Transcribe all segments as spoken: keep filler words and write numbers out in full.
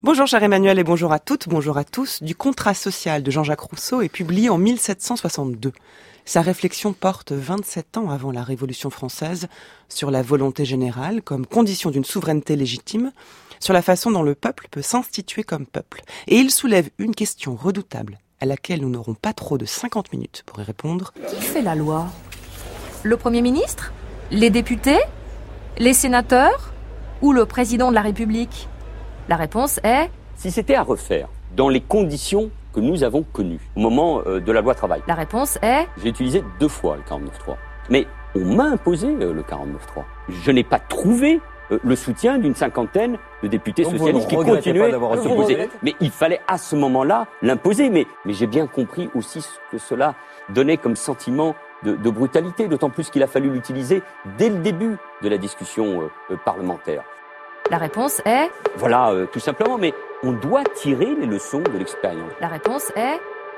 Bonjour cher Emmanuel et bonjour à toutes, bonjour à tous. Du contrat social de Jean-Jacques Rousseau est publié en mille sept cent soixante-deux. Sa réflexion porte vingt-sept ans avant la Révolution française sur la volonté générale comme condition d'une souveraineté légitime, sur la façon dont le peuple peut s'instituer comme peuple. Et il soulève une question redoutable à laquelle nous n'aurons pas trop de cinquante minutes pour y répondre. Qui fait la loi ? Le Premier ministre ? Les députés ? Les sénateurs ? Ou le président de la République ? La réponse est... Si c'était à refaire, dans les conditions que nous avons connues, au moment euh, de la loi travail. La réponse est... J'ai utilisé deux fois le quarante-neuf trois. Mais on m'a imposé euh, le quarante-neuf trois. Je n'ai pas trouvé euh, le soutien d'une cinquantaine de députés Donc socialistes qui continuaient à à s'opposer. Mais il fallait à ce moment-là l'imposer. Mais, mais j'ai bien compris aussi ce que cela donnait comme sentiment de, de brutalité, d'autant plus qu'il a fallu l'utiliser dès le début de la discussion euh, parlementaire. La réponse est... Voilà, euh, tout simplement, mais on doit tirer les leçons de l'expérience. La réponse est...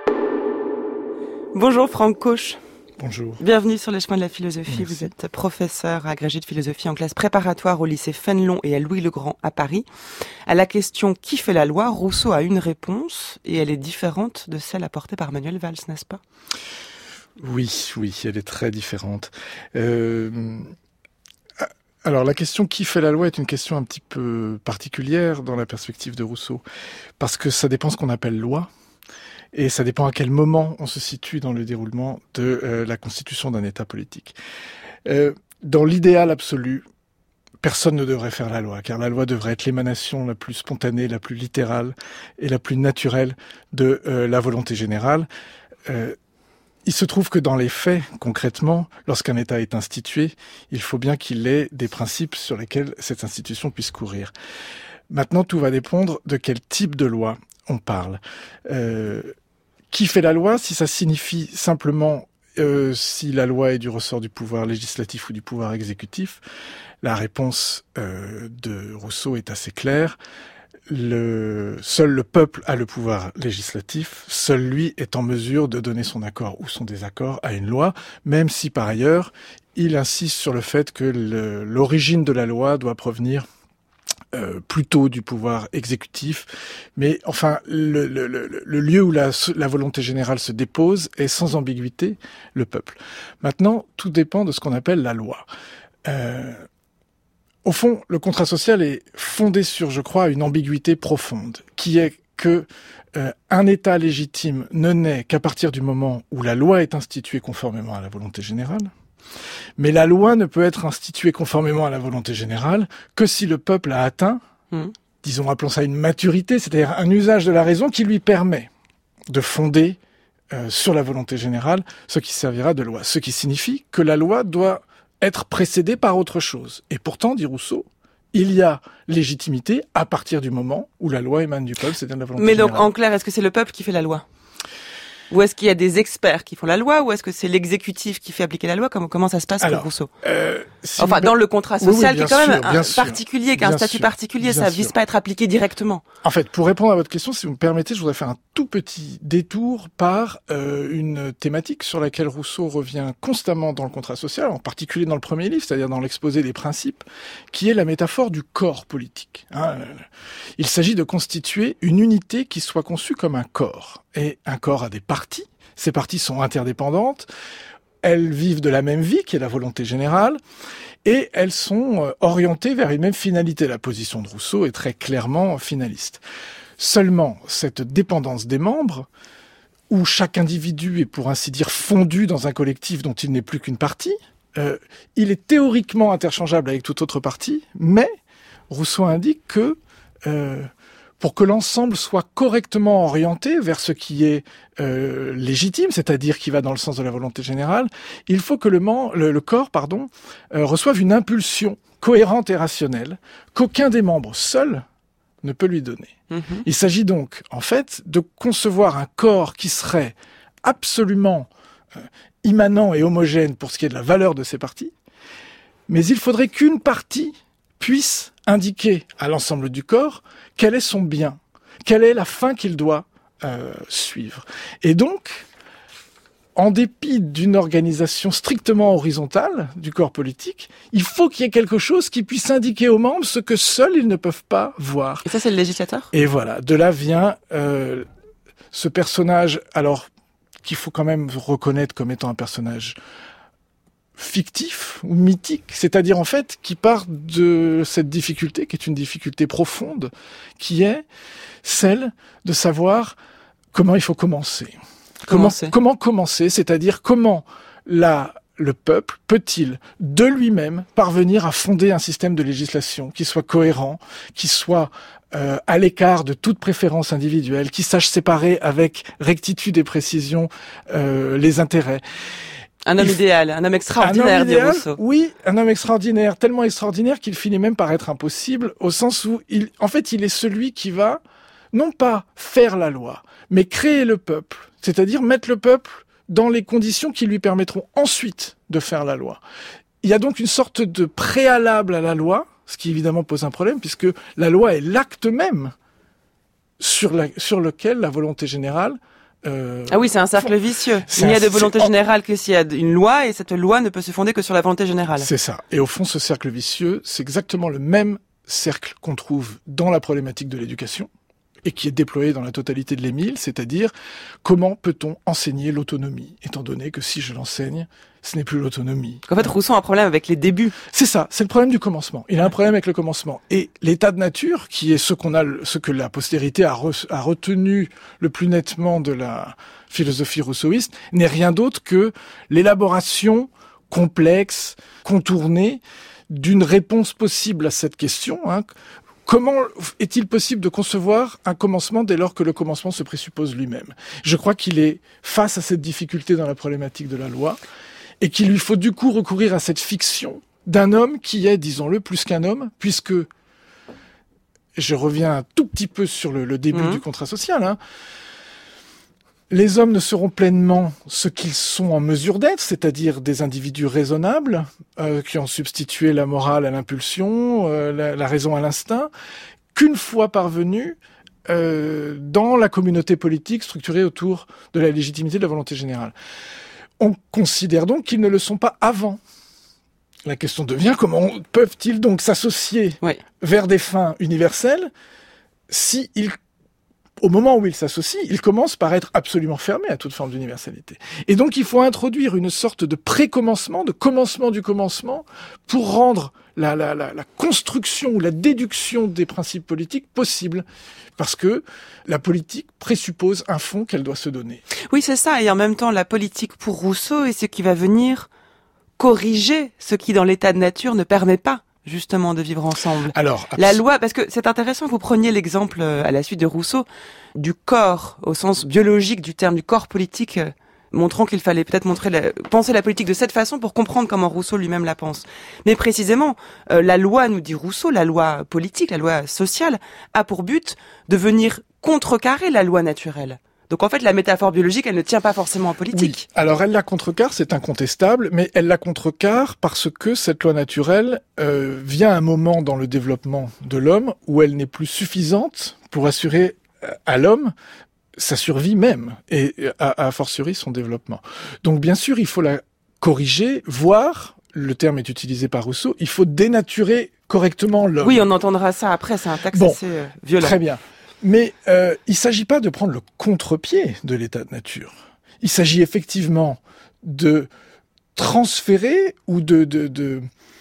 Bonjour Franck Cauche. Bonjour. Bienvenue sur les chemins de la philosophie. Merci. Vous êtes professeur agrégé de philosophie en classe préparatoire au lycée Fénelon et à Louis-le-Grand à Paris. À la question « Qui fait la loi ?», Rousseau a une réponse et elle est différente de celle apportée par Manuel Valls, n'est-ce pas ? Oui, oui, elle est très différente. Euh... Alors la question « Qui fait la loi ?» est une question un petit peu particulière dans la perspective de Rousseau, parce que ça dépend ce qu'on appelle loi, et ça dépend à quel moment on se situe dans le déroulement de euh, la constitution d'un État politique. Euh, dans l'idéal absolu, personne ne devrait faire la loi, car la loi devrait être l'émanation la plus spontanée, la plus littérale et la plus naturelle de euh, la volonté générale. Euh, Il se trouve que dans les faits, concrètement, lorsqu'un État est institué, il faut bien qu'il ait des principes sur lesquels cette institution puisse courir. Maintenant, tout va dépendre de quel type de loi on parle. Euh, qui fait la loi ? Si ça signifie simplement euh, si la loi est du ressort du pouvoir législatif ou du pouvoir exécutif, la réponse euh, de Rousseau est assez claire. Le, seul le peuple a le pouvoir législatif, seul lui est en mesure de donner son accord ou son désaccord à une loi, même si par ailleurs il insiste sur le fait que le, l'origine de la loi doit provenir euh, plutôt du pouvoir exécutif. Mais enfin, le, le, le, le lieu où la, la volonté générale se dépose est sans ambiguïté le peuple. Maintenant, tout dépend de ce qu'on appelle la loi. Euh, Au fond, le contrat social est fondé sur, je crois, une ambiguïté profonde, qui est que euh, un État légitime ne naît qu'à partir du moment où la loi est instituée conformément à la volonté générale, mais la loi ne peut être instituée conformément à la volonté générale que si le peuple a atteint, mmh. disons, appelons ça une maturité, c'est-à-dire un usage de la raison qui lui permet de fonder euh, sur la volonté générale ce qui servira de loi. Ce qui signifie que la loi doit être précédé par autre chose. Et pourtant, dit Rousseau, il y a légitimité à partir du moment où la loi émane du peuple, c'est-à-dire de la volonté Mais donc, générale. en clair, est-ce que c'est le peuple qui fait la loi ? Ou est-ce qu'il y a des experts qui font la loi ? Ou est-ce que c'est l'exécutif qui fait appliquer la loi ? Comment, comment ça se passe Alors, pour Rousseau ? euh, si Enfin, vous... dans le contrat social, oui, oui, qui est quand sûr, même un sûr, particulier, qui a un statut sûr, particulier, ça ne vise pas à être appliqué directement. En fait, pour répondre à votre question, si vous me permettez, je voudrais faire un tout petit détour par euh, une thématique sur laquelle Rousseau revient constamment dans le contrat social, en particulier dans le premier livre, c'est-à-dire dans l'exposé des principes, qui est la métaphore du corps politique. Hein. Il s'agit de constituer une unité qui soit conçue comme un corps. Et un corps a des parties. Ces parties sont interdépendantes, elles vivent de la même vie, qui est la volonté générale, et elles sont orientées vers une même finalité. La position de Rousseau est très clairement finaliste. Seulement, cette dépendance des membres, où chaque individu est pour ainsi dire fondu dans un collectif dont il n'est plus qu'une partie, euh, il est théoriquement interchangeable avec toute autre partie, mais Rousseau indique que... Euh, pour que l'ensemble soit correctement orienté vers ce qui est euh, légitime, c'est-à-dire qui va dans le sens de la volonté générale, il faut que le, man, le, le corps pardon, euh, reçoive une impulsion cohérente et rationnelle qu'aucun des membres seul ne peut lui donner. Mmh. Il s'agit donc, en fait, de concevoir un corps qui serait absolument euh, immanent et homogène pour ce qui est de la valeur de ses parties, mais il faudrait qu'une partie puisse indiquer à l'ensemble du corps quel est son bien, quelle est la fin qu'il doit euh, suivre. Et donc, en dépit d'une organisation strictement horizontale du corps politique, il faut qu'il y ait quelque chose qui puisse indiquer aux membres ce que seuls ils ne peuvent pas voir. Et ça, c'est le législateur ? Et voilà, de là vient euh, ce personnage, alors qu'il faut quand même reconnaître comme étant un personnage fictif ou mythique, c'est-à-dire en fait qui part de cette difficulté, qui est une difficulté profonde, qui est celle de savoir comment il faut commencer. Comment, Commencer. comment commencer, c'est-à-dire comment la, le peuple peut-il, de lui-même, parvenir à fonder un système de législation qui soit cohérent, qui soit euh, à l'écart de toute préférence individuelle, qui sache séparer avec rectitude et précision euh, les intérêts. Un homme Il... idéal, un homme extraordinaire, un homme idéal, dit Rousseau. Oui, un homme extraordinaire, tellement extraordinaire qu'il finit même par être impossible, au sens où, il, en fait, il est celui qui va, non pas faire la loi, mais créer le peuple, c'est-à-dire mettre le peuple dans les conditions qui lui permettront ensuite de faire la loi. Il y a donc une sorte de préalable à la loi, ce qui évidemment pose un problème, puisque la loi est l'acte même sur, la, sur lequel la volonté générale Euh, ah oui, c'est un cercle vicieux. Il n'y a de volonté générale que s'il y a une loi, et cette loi ne peut se fonder que sur la volonté générale. C'est ça. Et au fond, ce cercle vicieux, c'est exactement le même cercle qu'on trouve dans la problématique de l'éducation, et qui est déployé dans la totalité de l'Émile, c'est-à-dire comment peut-on enseigner l'autonomie, étant donné que si je l'enseigne, ce n'est plus l'autonomie. En fait, Rousseau a un problème avec les débuts. C'est ça, c'est le problème du commencement. Il a un problème avec le commencement. Et l'état de nature, qui est ce qu'on a, ce que la postérité a, re, a retenu le plus nettement de la philosophie rousseauiste, n'est rien d'autre que l'élaboration complexe, contournée, d'une réponse possible à cette question, hein. Comment est-il possible de concevoir un commencement dès lors que le commencement se présuppose lui-même ? Je crois qu'il est face à cette difficulté dans la problématique de la loi et qu'il lui faut du coup recourir à cette fiction d'un homme qui est, disons-le, plus qu'un homme, puisque, je reviens un tout petit peu sur le, le début mmh. du contrat social, hein, les hommes ne seront pleinement ce qu'ils sont en mesure d'être, c'est-à-dire des individus raisonnables, euh, qui ont substitué la morale à l'impulsion, euh, la, la raison à l'instinct, qu'une fois parvenus euh, dans la communauté politique structurée autour de la légitimité de la volonté générale. On considère donc qu'ils ne le sont pas avant. La question devient comment peuvent-ils donc s'associer oui. vers des fins universelles si ils au moment où il s'associe, il commence par être absolument fermé à toute forme d'universalité. Et donc, il faut introduire une sorte de pré-commencement, de commencement du commencement, pour rendre la, la, la, la construction ou la déduction des principes politiques possible. Parce que la politique présuppose un fond qu'elle doit se donner. Oui, c'est ça. Et en même temps, la politique pour Rousseau est ce qui va venir corriger ce qui, dans l'état de nature, ne permet pas justement de vivre ensemble. Alors, la loi, parce que c'est intéressant, vous preniez l'exemple à la suite de Rousseau du corps au sens biologique du terme, du corps politique, montrant qu'il fallait peut-être montrer la, penser la politique de cette façon pour comprendre comment Rousseau lui-même la pense. Mais précisément, euh, la loi, nous dit Rousseau, la loi politique, la loi sociale, a pour but de venir contrecarrer la loi naturelle. Donc en fait, la métaphore biologique, elle ne tient pas forcément en politique. Oui. Alors elle la contrecarre, c'est incontestable, mais elle la contrecarre parce que cette loi naturelle euh, vient à un moment dans le développement de l'homme où elle n'est plus suffisante pour assurer à l'homme sa survie même, et à, à fortiori son développement. Donc bien sûr, il faut la corriger, voire, le terme est utilisé par Rousseau, il faut dénaturer correctement l'homme. Oui, on entendra ça après, c'est un texte bon, assez euh, violent. Très bien. Mais euh, il ne s'agit pas de prendre le contre-pied de l'état de nature. Il s'agit effectivement de transférer ou de, de, de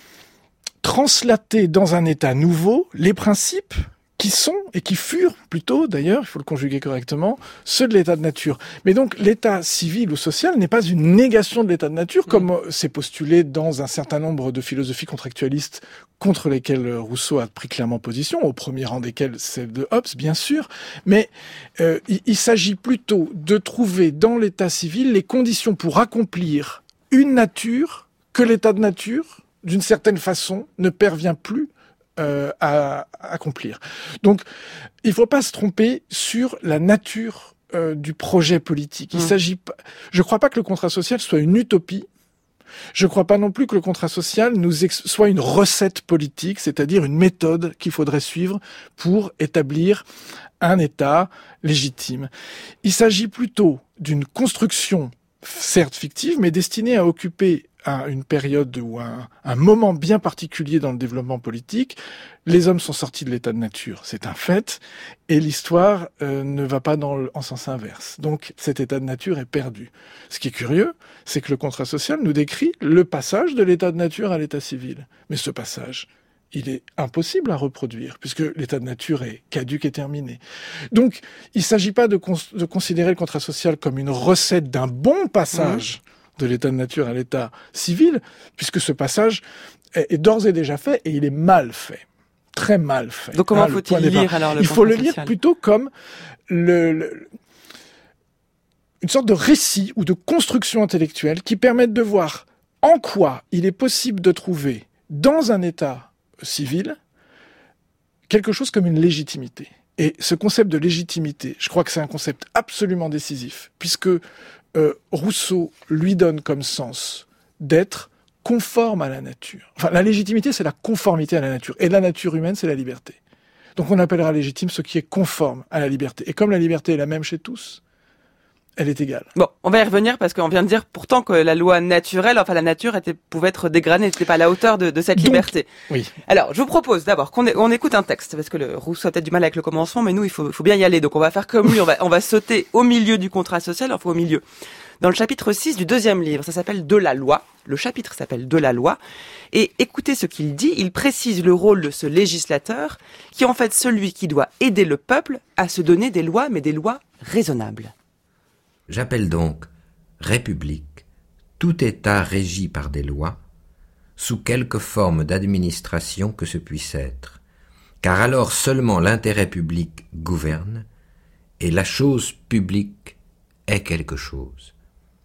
translater dans un état nouveau les principes qui sont, et qui furent plutôt, d'ailleurs, il faut le conjuguer correctement, ceux de l'état de nature. Mais donc, l'état civil ou social n'est pas une négation de l'état de nature, comme mmh. c'est postulé dans un certain nombre de philosophies contractualistes contre lesquelles Rousseau a pris clairement position, au premier rang desquelles celle de Hobbes, bien sûr. Mais euh, il, il s'agit plutôt de trouver dans l'état civil les conditions pour accomplir une nature que l'état de nature, d'une certaine façon, ne parvient plus Euh, à, à accomplir. Donc, il ne faut pas se tromper sur la nature euh, du projet politique. Il mmh. s'agit pas. Je ne crois pas que le contrat social soit une utopie. Je ne crois pas non plus que le contrat social nous ex... soit une recette politique, c'est-à-dire une méthode qu'il faudrait suivre pour établir un État légitime. Il s'agit plutôt d'une construction certes fictive, mais destinée à occuper à une période ou un, un moment bien particulier dans le développement politique. Les hommes sont sortis de l'état de nature, c'est un fait, et l'histoire euh, ne va pas dans le, en sens inverse. Donc cet état de nature est perdu. Ce qui est curieux, c'est que le contrat social nous décrit le passage de l'état de nature à l'état civil. Mais ce passage, il est impossible à reproduire, puisque l'état de nature est caduque et terminé. Donc, il ne s'agit pas de, cons- de considérer le contrat social comme une recette d'un bon passage mmh. de l'état de nature à l'état civil, puisque ce passage est, est d'ores et déjà fait, et il est mal fait. Très mal fait. Donc comment ah, faut-il lire alors le Il faut le social. lire plutôt comme le, le, une sorte de récit ou de construction intellectuelle qui permette de voir en quoi il est possible de trouver dans un état civil, quelque chose comme une légitimité. Et ce concept de légitimité, je crois que c'est un concept absolument décisif, puisque euh, Rousseau lui donne comme sens d'être conforme à la nature. Enfin, la légitimité, c'est la conformité à la nature. Et la nature humaine, c'est la liberté. Donc on appellera légitime ce qui est conforme à la liberté. Et comme la liberté est la même chez tous, elle est égale. Bon, on va y revenir parce qu'on vient de dire pourtant que la loi naturelle, enfin la nature était, pouvait être dégradée, n'était pas à la hauteur de, de cette Donc, liberté. Oui. Alors, je vous propose d'abord qu'on on écoute un texte, parce que le Rousseau a peut-être du mal avec le commencement, mais nous, il faut, faut bien y aller. Donc on va faire comme lui, on va, on va sauter au milieu du contrat social, enfin au milieu. Dans le chapitre six du deuxième livre, ça s'appelle « De la loi ». Le chapitre s'appelle « De la loi ». Et écoutez ce qu'il dit, il précise le rôle de ce législateur, qui est en fait celui qui doit aider le peuple à se donner des lois, mais des lois raisonnables. J'appelle donc république tout État régi par des lois, sous quelque forme d'administration que ce puisse être, car alors seulement l'intérêt public gouverne, et la chose publique est quelque chose.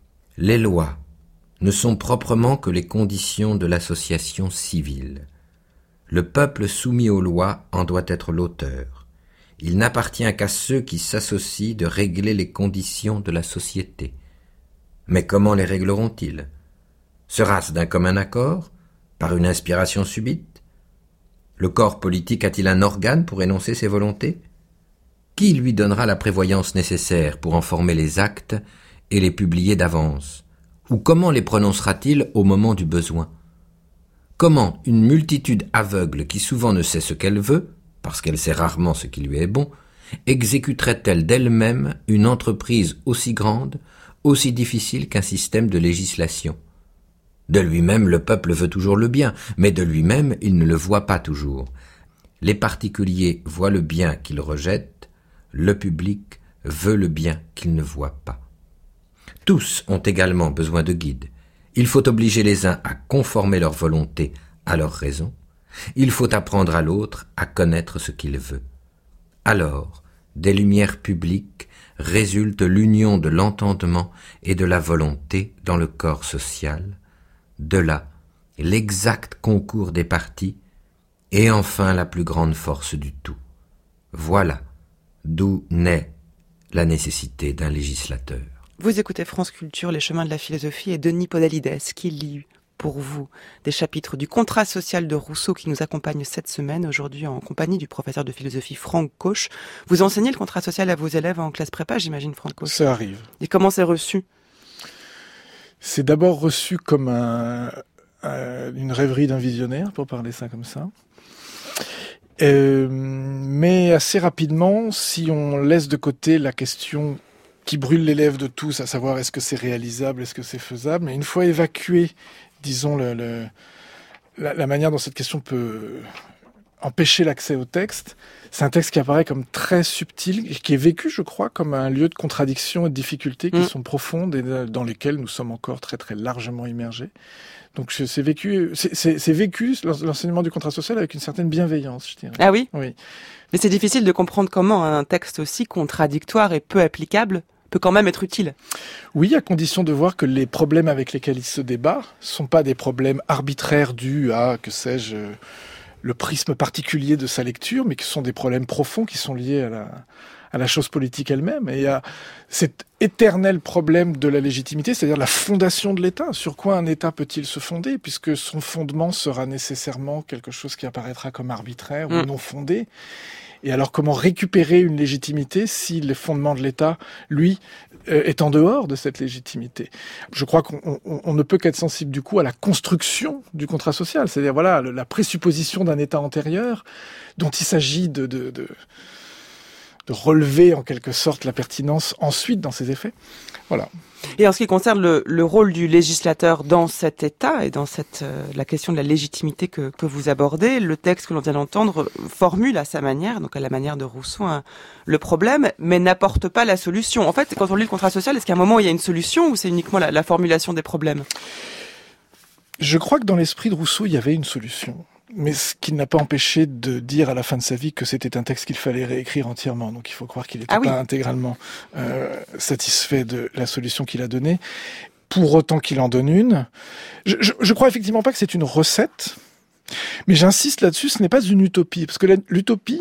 Les lois ne sont proprement que les conditions de l'association civile. Le peuple soumis aux lois en doit être l'auteur. Il n'appartient qu'à ceux qui s'associent de régler les conditions de la société. Mais comment les régleront-ils? Sera-ce d'un commun accord? Par une inspiration subite? Le corps politique a-t-il un organe pour énoncer ses volontés? Qui lui donnera la prévoyance nécessaire pour en former les actes et les publier d'avance? Ou comment les prononcera-t-il au moment du besoin? Comment une multitude aveugle qui souvent ne sait ce qu'elle veut, parce qu'elle sait rarement ce qui lui est bon, exécuterait-elle d'elle-même une entreprise aussi grande, aussi difficile qu'un système de législation? De lui-même, le peuple veut toujours le bien, mais de lui-même, il ne le voit pas toujours. Les particuliers voient le bien qu'ils rejettent, le public veut le bien qu'il ne voit pas. Tous ont également besoin de guides. Il faut obliger les uns à conformer leur volonté à leur raison. Il faut apprendre à l'autre à connaître ce qu'il veut. Alors, des lumières publiques résulte l'union de l'entendement et de la volonté dans le corps social. De là, l'exact concours des parties et enfin la plus grande force du tout. Voilà d'où naît la nécessité d'un législateur. Vous écoutez France Culture, les chemins de la philosophie, et Denis Podalides qui lit pour vous des chapitres du contrat social de Rousseau qui nous accompagne cette semaine, aujourd'hui en compagnie du professeur de philosophie Franck Cauche. Vous enseignez le contrat social à vos élèves en classe prépa, j'imagine, Franck Cauche? Ça arrive. Et comment c'est reçu? C'est d'abord reçu comme un, un, une rêverie d'un visionnaire, pour parler ça comme ça. Euh, mais assez rapidement, si on laisse de côté la question qui brûle les lèvres de tous, à savoir est-ce que c'est réalisable, est-ce que c'est faisable, mais une fois évacué, disons, le, le, la, la manière dont cette question peut empêcher l'accès au texte, c'est un texte qui apparaît comme très subtil, et qui est vécu, je crois, comme un lieu de contradiction et de difficultés qui mmh. sont profondes et dans lesquelles nous sommes encore très très largement immergés. Donc c'est vécu, c'est, c'est, c'est vécu l'enseignement du contrat social avec une certaine bienveillance, je dirais. Ah oui? Oui. Mais c'est difficile de comprendre comment un texte aussi contradictoire et peu applicable peut quand même être utile. Oui, à condition de voir que les problèmes avec lesquels il se débat sont pas des problèmes arbitraires dus à, que sais-je, le prisme particulier de sa lecture, mais qui sont des problèmes profonds qui sont liés à la, à la chose politique elle-même. Et il y a cet éternel problème de la légitimité, c'est-à-dire la fondation de l'État. Sur quoi un État peut-il se fonder, puisque son fondement sera nécessairement quelque chose qui apparaîtra comme arbitraire mmh. ou non fondé. Et alors, comment récupérer une légitimité si le fondement de l'État, lui, euh, est en dehors de cette légitimité? Je crois qu'on on, on ne peut qu'être sensible du coup à la construction du contrat social, c'est-à-dire voilà la présupposition d'un État antérieur dont il s'agit de, de, de, de relever en quelque sorte la pertinence ensuite dans ses effets. Voilà. Et en ce qui concerne le, le rôle du législateur dans cet État et dans cette euh, la question de la légitimité que, que vous abordez, le texte que l'on vient d'entendre formule à sa manière, donc à la manière de Rousseau, hein, le problème, mais n'apporte pas la solution. En fait, quand on lit le contrat social, est-ce qu'à un moment où il y a une solution ou c'est uniquement la, la formulation des problèmes? Je crois que dans l'esprit de Rousseau, il y avait une solution. Mais ce qui n'a pas empêché de dire à la fin de sa vie que c'était un texte qu'il fallait réécrire entièrement. Donc il faut croire qu'il n'était ah oui. pas intégralement euh, satisfait de la solution qu'il a donnée. Pour autant qu'il en donne une. Je, je, je crois effectivement pas que c'est une recette. Mais j'insiste là-dessus, ce n'est pas une utopie. Parce que la, l'utopie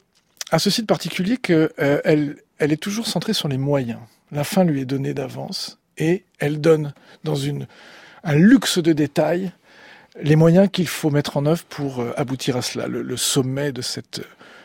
a ceci de particulier qu'elle euh, elle, elle est toujours centrée sur les moyens. La fin lui est donnée d'avance. Et elle donne dans une, un luxe de détails les moyens qu'il faut mettre en œuvre pour aboutir à cela. Le, le sommet de cette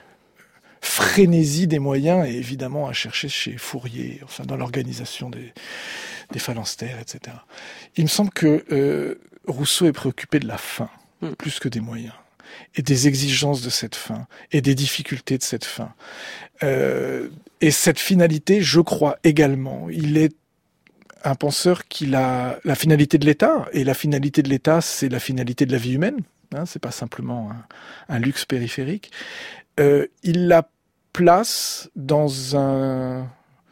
frénésie des moyens est évidemment à chercher chez Fourier, enfin dans l'organisation des, des phalanstères, et cetera. Il me semble que euh, Rousseau est préoccupé de la fin, mmh. plus que des moyens, et des exigences de cette fin, et des difficultés de cette fin. Euh, et cette finalité, je crois également, il est un penseur qui a la finalité de l'État, et la finalité de l'État, c'est la finalité de la vie humaine, hein, c'est pas simplement un, un luxe périphérique. Euh, il la place dans un,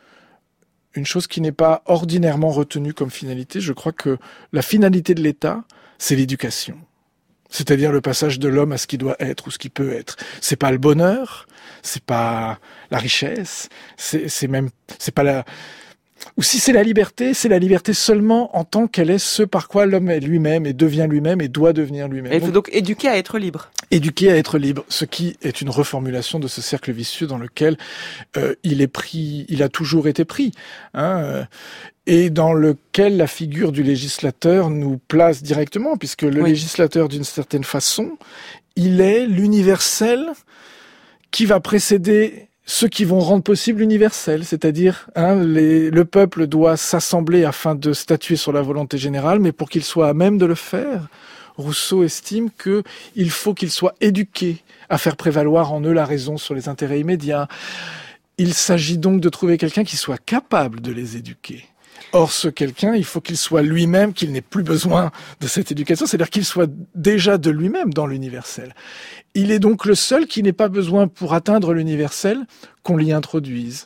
une chose qui n'est pas ordinairement retenue comme finalité. Je crois que la finalité de l'État, c'est l'éducation. C'est-à-dire le passage de l'homme à ce qu'il doit être ou ce qu'il peut être. C'est pas le bonheur, c'est pas la richesse, c'est, c'est même, c'est pas la, ou si c'est la liberté, c'est la liberté seulement en tant qu'elle est ce par quoi l'homme est lui-même et devient lui-même et doit devenir lui-même. Et il faut donc éduquer à être libre. Éduquer à être libre, ce qui est une reformulation de ce cercle vicieux dans lequel euh, il est pris, il a toujours été pris, hein, euh, et dans lequel la figure du législateur nous place directement, puisque le oui. législateur, d'une certaine façon, il est l'universel qui va précéder ceux qui vont rendre possible l'universel, c'est-à-dire hein, les, le peuple doit s'assembler afin de statuer sur la volonté générale, mais pour qu'il soit à même de le faire, Rousseau estime qu'il faut qu'ils soient éduqués à faire prévaloir en eux la raison sur les intérêts immédiats. Il s'agit donc de trouver quelqu'un qui soit capable de les éduquer. Or, ce quelqu'un, il faut qu'il soit lui-même, qu'il n'ait plus besoin de cette éducation, c'est-à-dire qu'il soit déjà de lui-même dans l'universel. Il est donc le seul qui n'ait pas besoin, pour atteindre l'universel, qu'on l'y introduise.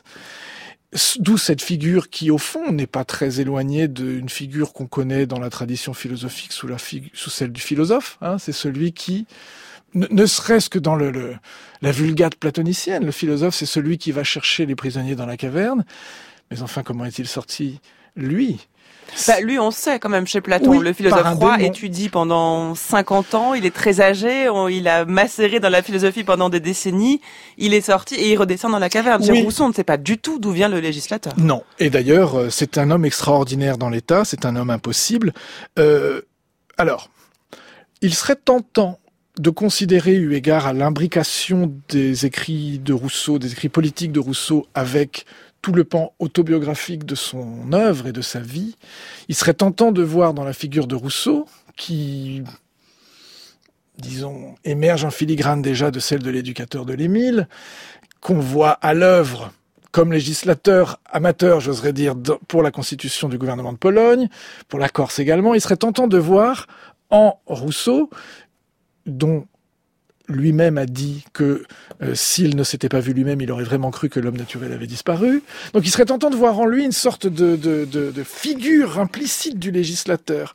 D'où cette figure qui, au fond, n'est pas très éloignée d'une figure qu'on connaît dans la tradition philosophique sous, la figu- sous celle du philosophe. Hein, c'est celui qui, ne, ne serait-ce que dans le, le, la vulgate platonicienne, le philosophe, c'est celui qui va chercher les prisonniers dans la caverne. Mais enfin, comment est-il sorti ? Lui. Bah, lui, on sait quand même chez Platon, oui, le philosophe roi étudie pendant cinquante ans, il est très âgé, on, il a macéré dans la philosophie pendant des décennies, il est sorti et il redescend dans la caverne. Oui. Chez Rousseau, on ne sait pas du tout d'où vient le législateur. Non, et d'ailleurs, c'est un homme extraordinaire dans l'État, c'est un homme impossible. Euh, alors, il serait tentant de considérer, eu égard à l'imbrication des écrits de Rousseau, des écrits politiques de Rousseau avec tout le pan autobiographique de son œuvre et de sa vie, il serait tentant de voir dans la figure de Rousseau, qui, disons, émerge en filigrane déjà de celle de l'éducateur de l'Émile, qu'on voit à l'œuvre comme législateur amateur, j'oserais dire, pour la constitution du gouvernement de Pologne, pour la Corse également, il serait tentant de voir en Rousseau, dont lui-même a dit que euh, s'il ne s'était pas vu lui-même, il aurait vraiment cru que l'homme naturel avait disparu. Donc il serait tentant de voir en lui une sorte de, de, de, de figure implicite du législateur.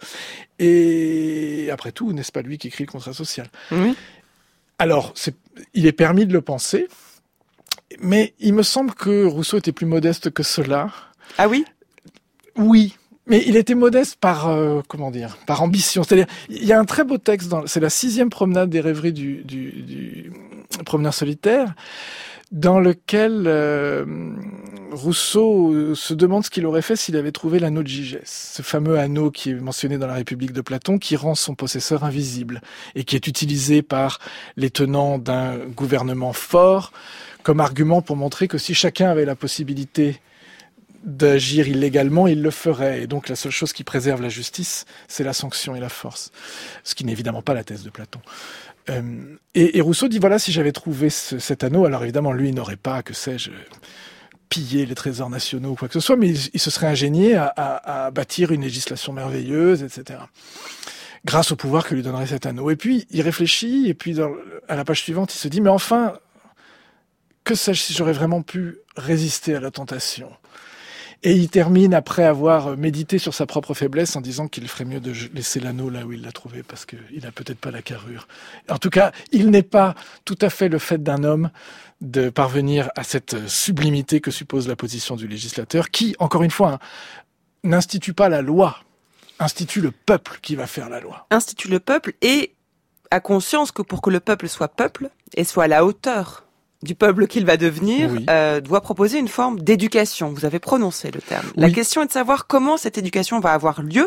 Et après tout, n'est-ce pas lui qui écrit le contrat social ? Oui. Alors, c'est, il est permis de le penser, mais il me semble que Rousseau était plus modeste que cela. Ah oui ? Oui. Mais il était modeste par, euh, comment dire, par ambition. C'est-à-dire, il y a un très beau texte, dans, c'est la sixième promenade des rêveries du, du, du promeneur solitaire, dans lequel euh, Rousseau se demande ce qu'il aurait fait s'il avait trouvé l'anneau de Gygès, ce fameux anneau qui est mentionné dans la République de Platon, qui rend son possesseur invisible et qui est utilisé par les tenants d'un gouvernement fort comme argument pour montrer que si chacun avait la possibilité d'agir illégalement, il le ferait. Et donc la seule chose qui préserve la justice, c'est la sanction et la force. Ce qui n'est évidemment pas la thèse de Platon. Euh, et, et Rousseau dit, voilà, si j'avais trouvé ce, cet anneau, alors évidemment, lui, il n'aurait pas, que sais-je, pillé les trésors nationaux ou quoi que ce soit, mais il, il se serait ingénié à, à, à bâtir une législation merveilleuse, et cetera. Grâce au pouvoir que lui donnerait cet anneau. Et puis, il réfléchit, et puis dans, à la page suivante, il se dit, mais enfin, que sais-je si j'aurais vraiment pu résister à la tentation ? Et il termine après avoir médité sur sa propre faiblesse en disant qu'il ferait mieux de laisser l'anneau là où il l'a trouvé parce qu'il a peut-être pas la carrure. En tout cas, il n'est pas tout à fait le fait d'un homme de parvenir à cette sublimité que suppose la position du législateur qui, encore une fois, hein, n'institue pas la loi, institue le peuple qui va faire la loi. Institue le peuple et a conscience que pour que le peuple soit peuple et soit à la hauteur du peuple qu'il va devenir, oui. euh, doit proposer une forme d'éducation. Vous avez prononcé le terme. Oui. La question est de savoir comment cette éducation va avoir lieu.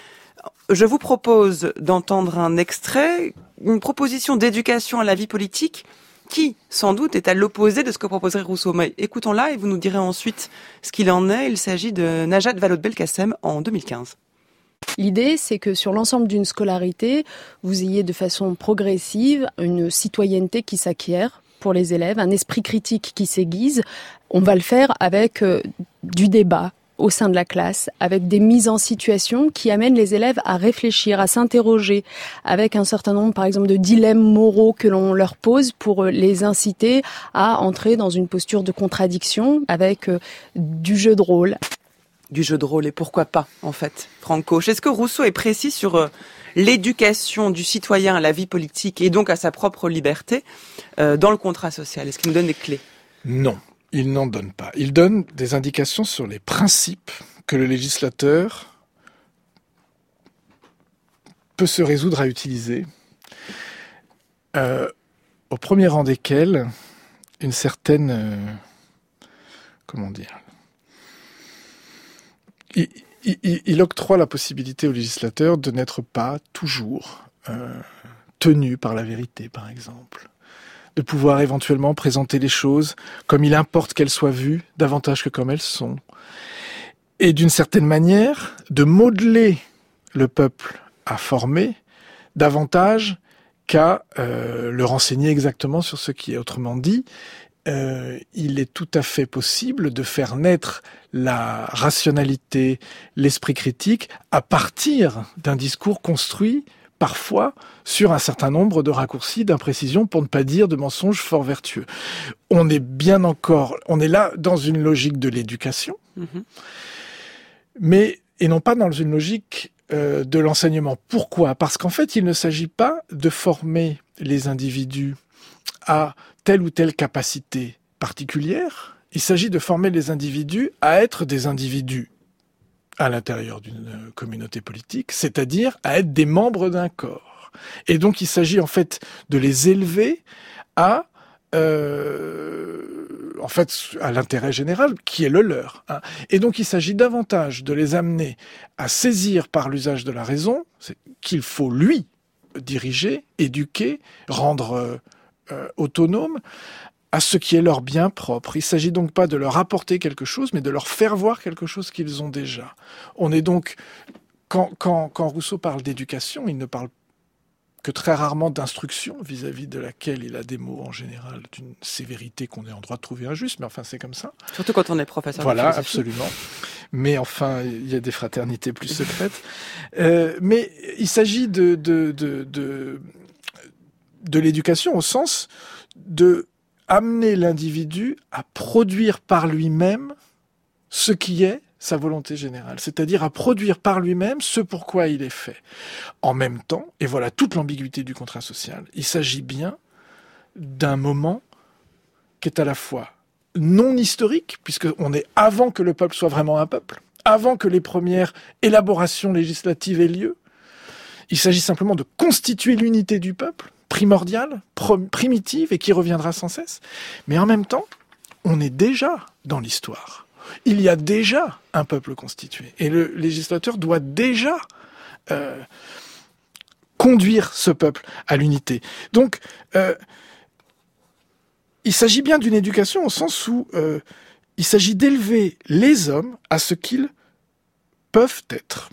Je vous propose d'entendre un extrait, une proposition d'éducation à la vie politique qui, sans doute, est à l'opposé de ce que proposerait Rousseau. Mais écoutons-la et vous nous direz ensuite ce qu'il en est. Il s'agit de Najat Vallaud-Belkacem en deux mille quinze. L'idée, c'est que sur l'ensemble d'une scolarité, vous ayez de façon progressive une citoyenneté qui s'acquiert pour les élèves, un esprit critique qui s'aiguise. On va le faire avec euh, du débat au sein de la classe, avec des mises en situation qui amènent les élèves à réfléchir, à s'interroger, avec un certain nombre, par exemple, de dilemmes moraux que l'on leur pose pour les inciter à entrer dans une posture de contradiction avec euh, du jeu de rôle. Du jeu de rôle, et pourquoi pas, en fait, Franck Cauche. Est-ce que Rousseau est précis sur euh, l'éducation du citoyen à la vie politique et donc à sa propre liberté euh, dans le contrat social? Est-ce qu'il nous donne des clés? Non, il n'en donne pas. Il donne des indications sur les principes que le législateur peut se résoudre à utiliser, euh, au premier rang desquels une certaine... Euh, comment dire il, il, il octroie la possibilité au législateur de n'être pas toujours euh, tenu par la vérité, par exemple. De pouvoir éventuellement présenter les choses comme il importe qu'elles soient vues, davantage que comme elles sont. Et d'une certaine manière, de modeler le peuple à former, davantage qu'à euh, le renseigner exactement sur ce qui est. Autrement dit, euh, il est tout à fait possible de faire naître la rationalité, l'esprit critique, à partir d'un discours construit parfois sur un certain nombre de raccourcis, d'imprécisions, pour ne pas dire de mensonges fort vertueux. On est bien encore, on est là dans une logique de l'éducation, mmh. mais, et non pas dans une logique euh, de l'enseignement. Pourquoi ? Parce qu'en fait, il ne s'agit pas de former les individus à telle ou telle capacité particulière, il s'agit de former les individus à être des individus à l'intérieur d'une communauté politique, c'est-à-dire à être des membres d'un corps. Et donc il s'agit en fait de les élever à, euh, en fait, à l'intérêt général qui est le leur. Hein. Et donc il s'agit davantage de les amener à saisir par l'usage de la raison qu'il faut lui diriger, éduquer, rendre euh, euh, autonome, à ce qui est leur bien propre. Il ne s'agit donc pas de leur apporter quelque chose, mais de leur faire voir quelque chose qu'ils ont déjà. On est donc, quand, quand, quand Rousseau parle d'éducation, il ne parle que très rarement d'instruction, vis-à-vis de laquelle il a des mots en général d'une sévérité qu'on est en droit de trouver injuste, mais enfin c'est comme ça. Surtout quand on est professeur. Voilà, absolument. Mais enfin, il y a des fraternités plus secrètes. euh, mais il s'agit de, de, de, de, de l'éducation au sens de amener l'individu à produire par lui-même ce qui est sa volonté générale, c'est-à-dire à produire par lui-même ce pourquoi il est fait. En même temps, et voilà toute l'ambiguïté du contrat social, il s'agit bien d'un moment qui est à la fois non historique, puisqu'on est avant que le peuple soit vraiment un peuple, avant que les premières élaborations législatives aient lieu. Il s'agit simplement de constituer l'unité du peuple, primordiale, primitive et qui reviendra sans cesse. Mais en même temps, on est déjà dans l'histoire. Il y a déjà un peuple constitué. Et le législateur doit déjà euh, conduire ce peuple à l'unité. Donc, euh, il s'agit bien d'une éducation au sens où euh, il s'agit d'élever les hommes à ce qu'ils peuvent être,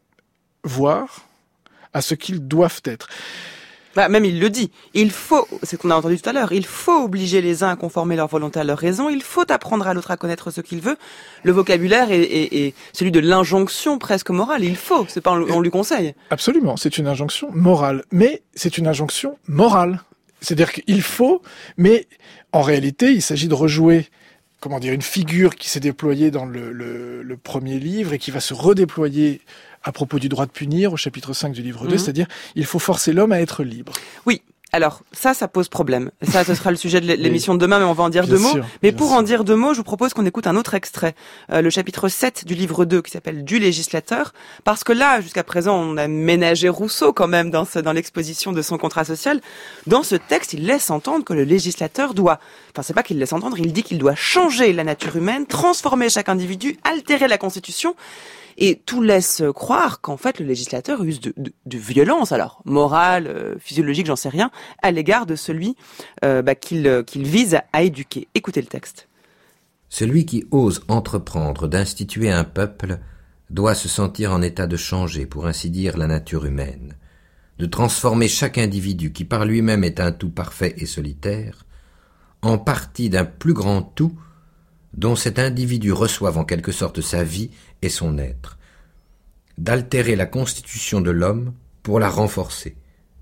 voire à ce qu'ils doivent être. Bah, même il le dit, il faut, c'est ce qu'on a entendu tout à l'heure, il faut obliger les uns à conformer leur volonté à leur raison, il faut apprendre à l'autre à connaître ce qu'il veut. Le vocabulaire est, est, est celui de l'injonction presque morale, il faut, c'est pas on, on lui conseille. Absolument, c'est une injonction morale, mais c'est une injonction morale. C'est-à-dire qu'il faut, mais en réalité, il s'agit de rejouer, comment dire, une figure qui s'est déployée dans le, le, le premier livre et qui va se redéployer à propos du droit de punir, au chapitre cinq du livre deux, mmh. c'est-à-dire il faut forcer l'homme à être libre. Oui, alors ça, ça pose problème. Ça, ce sera le sujet de l'émission de demain, mais on va en dire bien deux sûr, mots. Mais pour sûr. en dire deux mots, je vous propose qu'on écoute un autre extrait, euh, le chapitre sept du livre deux, qui s'appelle « Du législateur », parce que là, jusqu'à présent, on a ménagé Rousseau quand même dans, ce, dans l'exposition de son contrat social. Dans ce texte, il laisse entendre que le législateur doit, enfin c'est pas qu'il laisse entendre, il dit qu'il doit changer la nature humaine, transformer chaque individu, altérer la Constitution. Et tout laisse croire qu'en fait le législateur use de, de, de violence, alors morale, euh, physiologique, j'en sais rien, à l'égard de celui euh, bah, qu'il, qu'il vise à, à éduquer. Écoutez le texte. Celui qui ose entreprendre d'instituer un peuple doit se sentir en état de changer, pour ainsi dire, la nature humaine, de transformer chaque individu qui par lui-même est un tout parfait et solitaire, en partie d'un plus grand tout dont cet individu reçoive en quelque sorte sa vie et son être, d'altérer la constitution de l'homme pour la renforcer,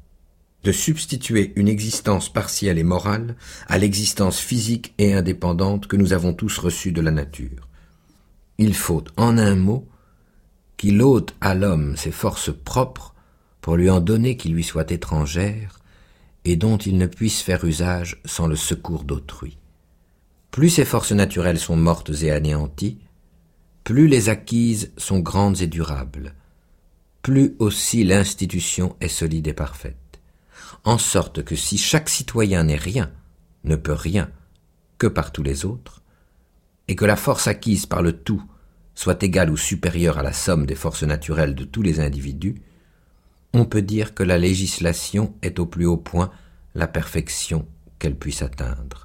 de substituer une existence partielle et morale à l'existence physique et indépendante que nous avons tous reçue de la nature. Il faut, en un mot, qu'il ôte à l'homme ses forces propres pour lui en donner qui lui soient étrangères et dont il ne puisse faire usage sans le secours d'autrui. Plus ces forces naturelles sont mortes et anéanties, plus les acquises sont grandes et durables, plus aussi l'institution est solide et parfaite, en sorte que si chaque citoyen n'est rien, ne peut rien, que par tous les autres, et que la force acquise par le tout soit égale ou supérieure à la somme des forces naturelles de tous les individus, on peut dire que la législation est au plus haut point la perfection qu'elle puisse atteindre.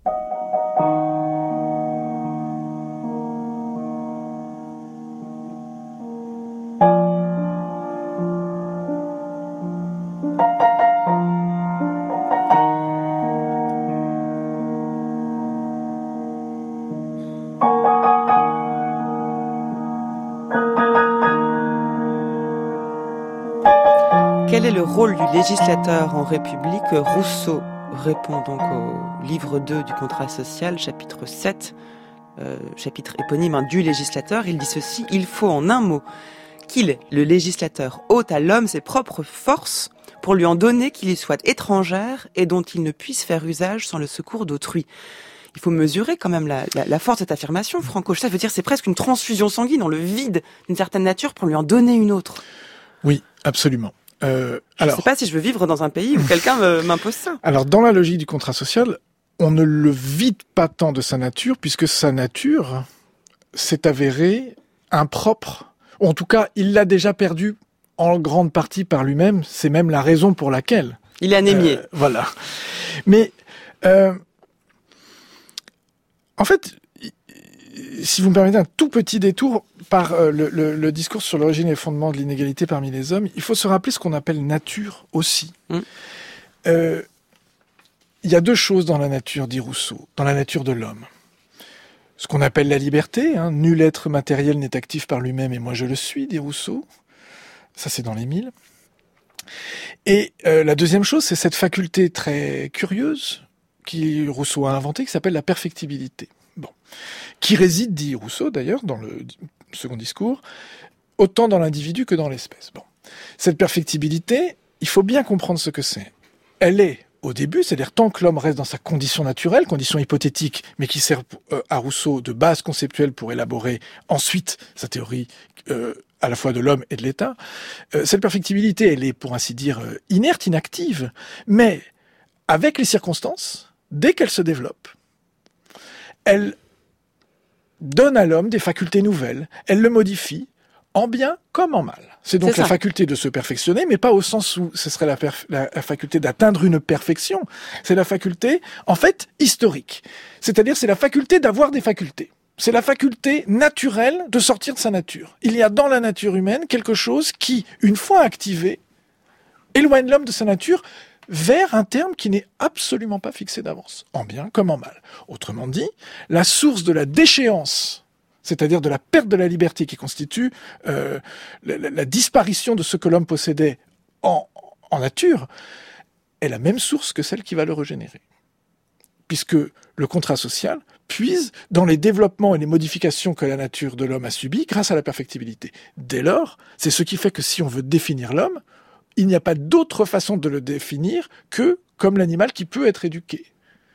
Quel est le rôle du législateur en République ? Rousseau répond donc au livre deux du contrat social, chapitre sept, euh, chapitre éponyme, hein, du législateur. Il dit ceci: il faut en un mot qu'il, le législateur, ôte à l'homme ses propres forces pour lui en donner qui lui soient étrangères et dont il ne puisse faire usage sans le secours d'autrui. Il faut mesurer quand même la, la, la force de cette affirmation, Franco. Ça veut dire que c'est presque une transfusion sanguine dans le vide d'une certaine nature pour lui en donner une autre. Oui, absolument. Euh, je alors, ne sais pas si je veux vivre dans un pays où quelqu'un me, m'impose ça. Alors, dans la logique du contrat social, on ne le vide pas tant de sa nature, puisque sa nature s'est avérée impropre. Ou en tout cas, il l'a déjà perdue en grande partie par lui-même. C'est même la raison pour laquelle. Il est anémié. Euh, voilà. Mais, euh, en fait, si vous me permettez un tout petit détour par euh, le, le, le discours sur l'origine et les fondements de l'inégalité parmi les hommes, il faut se rappeler ce qu'on appelle nature aussi. Mmh. Euh, il y a deux choses dans la nature, dit Rousseau, dans la nature de l'homme. Ce qu'on appelle la liberté, hein, nul être matériel n'est actif par lui-même et moi je le suis, dit Rousseau. Ça c'est dans les Mille. Et euh, la deuxième chose, c'est cette faculté très curieuse qui Rousseau a inventée, qui s'appelle la perfectibilité. Bon. Qui réside, dit Rousseau d'ailleurs, dans le second discours, autant dans l'individu que dans l'espèce. Bon. Cette perfectibilité, il faut bien comprendre ce que c'est. Elle est, au début, c'est-à-dire tant que l'homme reste dans sa condition naturelle, condition hypothétique, mais qui sert euh, à Rousseau de base conceptuelle pour élaborer ensuite sa théorie euh, à la fois de l'homme et de l'État, euh, cette perfectibilité, elle est, pour ainsi dire, euh, inerte, inactive, mais avec les circonstances, dès qu'elle se développe, elle donne à l'homme des facultés nouvelles. Elle le modifie, en bien comme en mal. C'est donc C'est la ça. faculté de se perfectionner, mais pas au sens où ce serait la, perf- la, la faculté d'atteindre une perfection. C'est la faculté, en fait, historique. C'est-à-dire, c'est la faculté d'avoir des facultés. C'est la faculté naturelle de sortir de sa nature. Il y a dans la nature humaine quelque chose qui, une fois activé, éloigne l'homme de sa nature vers un terme qui n'est absolument pas fixé d'avance, en bien comme en mal. Autrement dit, la source de la déchéance, c'est-à-dire de la perte de la liberté qui constitue euh, la, la, la disparition de ce que l'homme possédait en, en nature, est la même source que celle qui va le régénérer. Puisque le contrat social puise dans les développements et les modifications que la nature de l'homme a subies grâce à la perfectibilité. Dès lors, c'est ce qui fait que si on veut définir l'homme, il n'y a pas d'autre façon de le définir que comme l'animal qui peut être éduqué.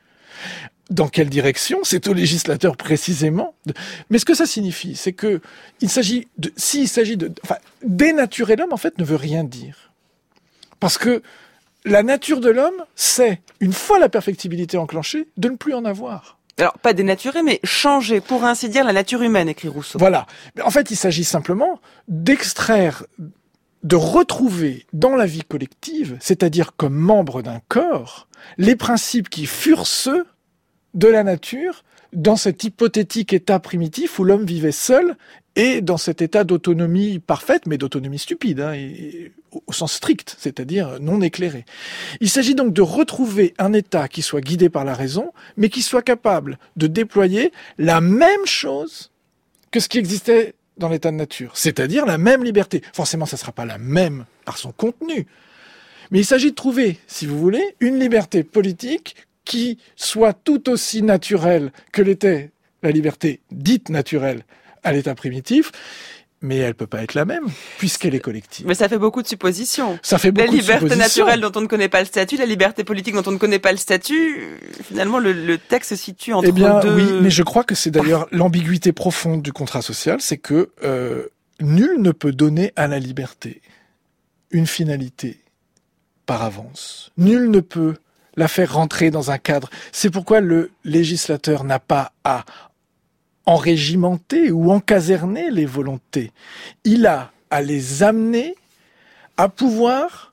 Dans quelle direction? C'est au législateur précisément. De... Mais ce que ça signifie, c'est que il s'agit de, s'il s'agit de, enfin, dénaturer l'homme, en fait, ne veut rien dire. Parce que la nature de l'homme, c'est, une fois la perfectibilité enclenchée, de ne plus en avoir. Alors, pas dénaturer, mais changer, pour ainsi dire, la nature humaine, écrit Rousseau. Voilà. Mais en fait, il s'agit simplement d'extraire, de retrouver dans la vie collective, c'est-à-dire comme membre d'un corps, les principes qui furent ceux de la nature dans cet hypothétique état primitif où l'homme vivait seul et dans cet état d'autonomie parfaite, mais d'autonomie stupide, hein, et, et, au sens strict, c'est-à-dire non éclairé. Il s'agit donc de retrouver un état qui soit guidé par la raison, mais qui soit capable de déployer la même chose que ce qui existait dans l'état de nature, c'est-à-dire la même liberté. Forcément, ça ne sera pas la même par son contenu, mais il s'agit de trouver, si vous voulez, une liberté politique qui soit tout aussi naturelle que l'était la liberté dite naturelle à l'état primitif, mais elle peut pas être la même, puisqu'elle est collective. Mais ça fait beaucoup de suppositions. Ça fait beaucoup La liberté de suppositions. naturelle dont on ne connaît pas le statut, la liberté politique dont on ne connaît pas le statut, finalement le, le texte se situe entre Eh bien, deux... oui, mais je crois que c'est d'ailleurs l'ambiguïté profonde du contrat social, c'est que euh, nul ne peut donner à la liberté une finalité par avance. Nul ne peut la faire rentrer dans un cadre. C'est pourquoi le législateur n'a pas à enrégimenter ou encaserner les volontés. Il a à les amener à pouvoir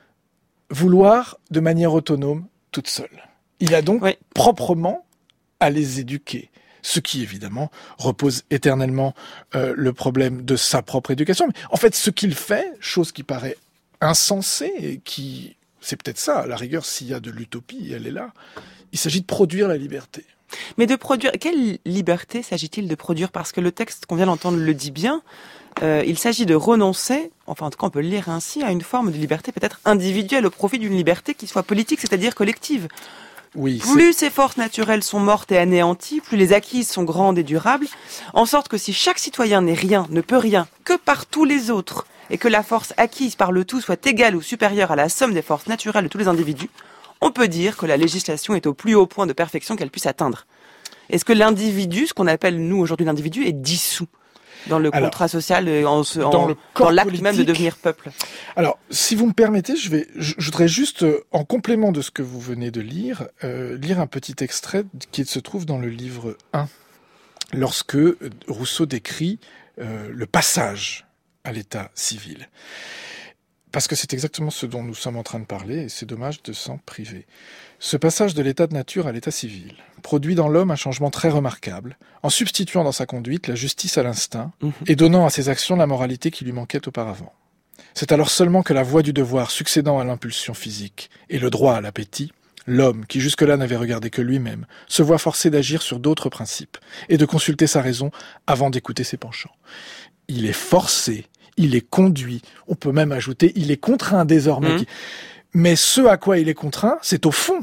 vouloir de manière autonome toute seule. Il a donc oui. proprement à les éduquer. Ce qui, évidemment, repose éternellement euh, le problème de sa propre éducation. Mais en fait, ce qu'il fait, chose qui paraît insensée et qui... C'est peut-être ça, à la rigueur, s'il y a de l'utopie, elle est là. Il s'agit de produire la liberté. Mais de produire, quelle liberté s'agit-il de produire? Parce que le texte qu'on vient d'entendre le dit bien, euh, il s'agit de renoncer, enfin en tout cas on peut le lire ainsi, à une forme de liberté peut-être individuelle au profit d'une liberté qui soit politique, c'est-à-dire collective. Oui, plus ces forces naturelles sont mortes et anéanties, plus les acquises sont grandes et durables, en sorte que si chaque citoyen n'est rien, ne peut rien, que par tous les autres, et que la force acquise par le tout soit égale ou supérieure à la somme des forces naturelles de tous les individus, on peut dire que la législation est au plus haut point de perfection qu'elle puisse atteindre. Est-ce que l'individu, ce qu'on appelle nous aujourd'hui l'individu, est dissous dans le Alors, contrat social, en, en, dans, le dans l'acte politique, même de devenir peuple? Alors, si vous me permettez, je vais, je, je voudrais juste, en complément de ce que vous venez de lire, euh, lire un petit extrait qui se trouve dans le livre un, lorsque Rousseau décrit euh, le passage à l'état civil. Parce que c'est exactement ce dont nous sommes en train de parler, et c'est dommage de s'en priver. Ce passage de l'état de nature à l'état civil produit dans l'homme un changement très remarquable, en substituant dans sa conduite la justice à l'instinct, mmh. et donnant à ses actions la moralité qui lui manquait auparavant. C'est alors seulement que la voie du devoir succédant à l'impulsion physique et le droit à l'appétit, l'homme, qui jusque-là n'avait regardé que lui-même, se voit forcé d'agir sur d'autres principes, et de consulter sa raison avant d'écouter ses penchants. Il est forcé, il est conduit, on peut même ajouter, il est contraint désormais. Mmh. Mais ce à quoi il est contraint, c'est au fond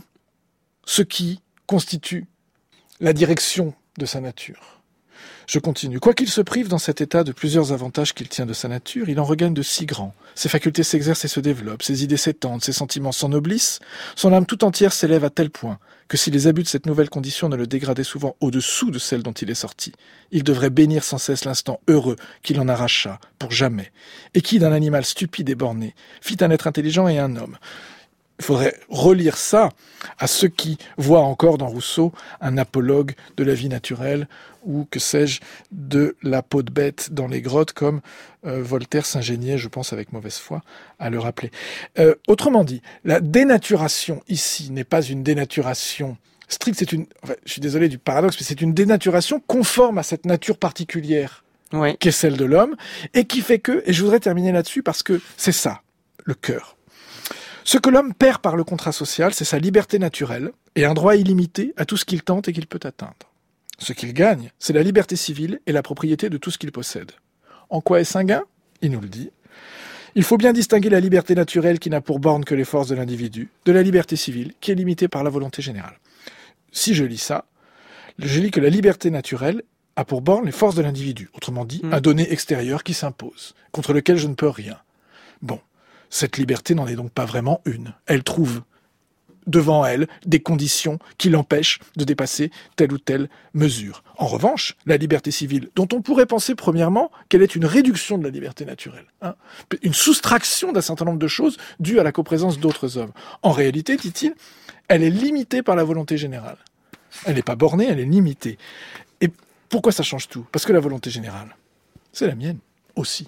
ce qui constitue la direction de sa nature. Je continue. Quoiqu'il se prive dans cet état de plusieurs avantages qu'il tient de sa nature, il en regagne de si grands. Ses facultés s'exercent et se développent, ses idées s'étendent, ses sentiments s'ennoblissent, son âme tout entière s'élève à tel point que si les abus de cette nouvelle condition ne le dégradaient souvent au-dessous de celle dont il est sorti, il devrait bénir sans cesse l'instant heureux qu'il en arracha pour jamais, et qui, d'un animal stupide et borné, fit un être intelligent et un homme. Il faudrait relire ça à ceux qui voient encore dans Rousseau un apologue de la vie naturelle ou, que sais-je, de la peau de bête dans les grottes, comme euh, Voltaire s'ingéniait, je pense avec mauvaise foi, à le rappeler. Euh, autrement dit, la dénaturation ici n'est pas une dénaturation stricte, c'est une, enfin, je suis désolé du paradoxe, mais c'est une dénaturation conforme à cette nature particulière oui. qui est celle de l'homme, et qui fait que, et je voudrais terminer là-dessus parce que c'est ça, le cœur. Ce que l'homme perd par le contrat social, c'est sa liberté naturelle et un droit illimité à tout ce qu'il tente et qu'il peut atteindre. Ce qu'il gagne, c'est la liberté civile et la propriété de tout ce qu'il possède. En quoi est-ce un gain ? Il nous le dit. Il faut bien distinguer la liberté naturelle qui n'a pour borne que les forces de l'individu, de la liberté civile qui est limitée par la volonté générale. Si je lis ça, je lis que la liberté naturelle a pour borne les forces de l'individu, autrement dit, mmh. un donné extérieur qui s'impose, contre lequel je ne peux rien. Bon. Cette liberté n'en est donc pas vraiment une. Elle trouve devant elle des conditions qui l'empêchent de dépasser telle ou telle mesure. En revanche, la liberté civile, dont on pourrait penser premièrement qu'elle est une réduction de la liberté naturelle, hein, une soustraction d'un certain nombre de choses dues à la coprésence d'autres hommes. En réalité, dit-il, elle est limitée par la volonté générale. Elle n'est pas bornée, elle est limitée. Et pourquoi ça change tout ? Parce que la volonté générale, c'est la mienne aussi.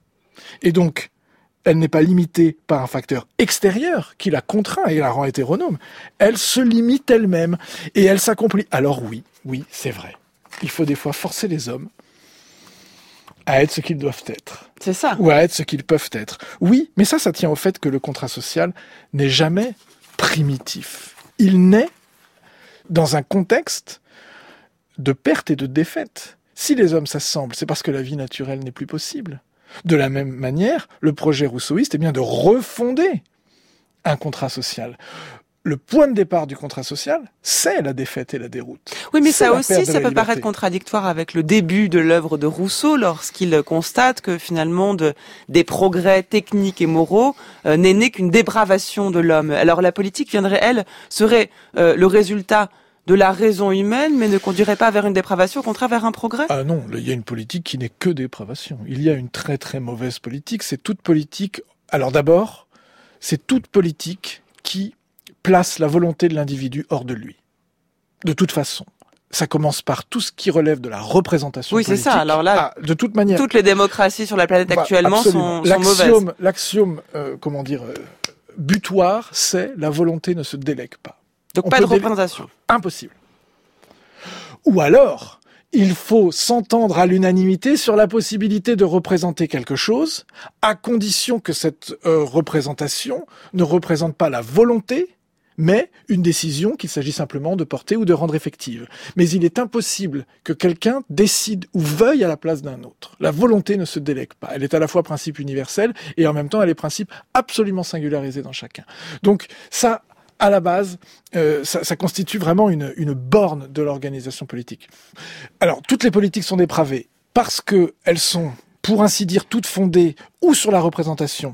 Et donc, elle n'est pas limitée par un facteur extérieur qui la contraint et la rend hétéronome. Elle se limite elle-même et elle s'accomplit. Alors oui, oui, c'est vrai. Il faut des fois forcer les hommes à être ce qu'ils doivent être. C'est ça. Ou à être ce qu'ils peuvent être. Oui, mais ça, ça tient au fait que le contrat social n'est jamais primitif. Il naît dans un contexte de perte et de défaite. Si les hommes s'assemblent, c'est parce que la vie naturelle n'est plus possible. De la même manière, le projet rousseauiste est bien de refonder un contrat social. Le point de départ du contrat social, c'est la défaite et la déroute. Oui, mais c'est ça aussi, ça peut liberté. paraître contradictoire avec le début de l'œuvre de Rousseau, lorsqu'il constate que finalement, de, des progrès techniques et moraux euh, n'est né qu'une dépravation de l'homme. Alors la politique viendrait, elle, serait euh, le résultat de la raison humaine, mais ne conduirait pas vers une dépravation, au contraire vers un progrès ? Ah non, il y a une politique qui n'est que dépravation. Il y a une très très mauvaise politique. C'est toute politique... Alors d'abord, c'est toute politique qui place la volonté de l'individu hors de lui. De toute façon. Ça commence par tout ce qui relève de la représentation oui, politique. Oui, c'est ça. Alors là, ah, de toute manière, toutes les démocraties sur la planète bah, actuellement sont, sont mauvaises. L'axiome, euh, comment dire, euh, butoir, c'est la volonté ne se délègue pas. Donc On pas de représentation. Dé... Impossible. Ou alors, il faut s'entendre à l'unanimité sur la possibilité de représenter quelque chose, à condition que cette euh, représentation ne représente pas la volonté, mais une décision qu'il s'agit simplement de porter ou de rendre effective. Mais il est impossible que quelqu'un décide ou veuille à la place d'un autre. La volonté ne se délègue pas. Elle est à la fois principe universel et en même temps elle est principe absolument singularisé dans chacun. Donc ça... à la base, euh, ça, ça constitue vraiment une, une borne de l'organisation politique. Alors, toutes les politiques sont dépravées parce qu'elles sont, pour ainsi dire, toutes fondées ou sur la représentation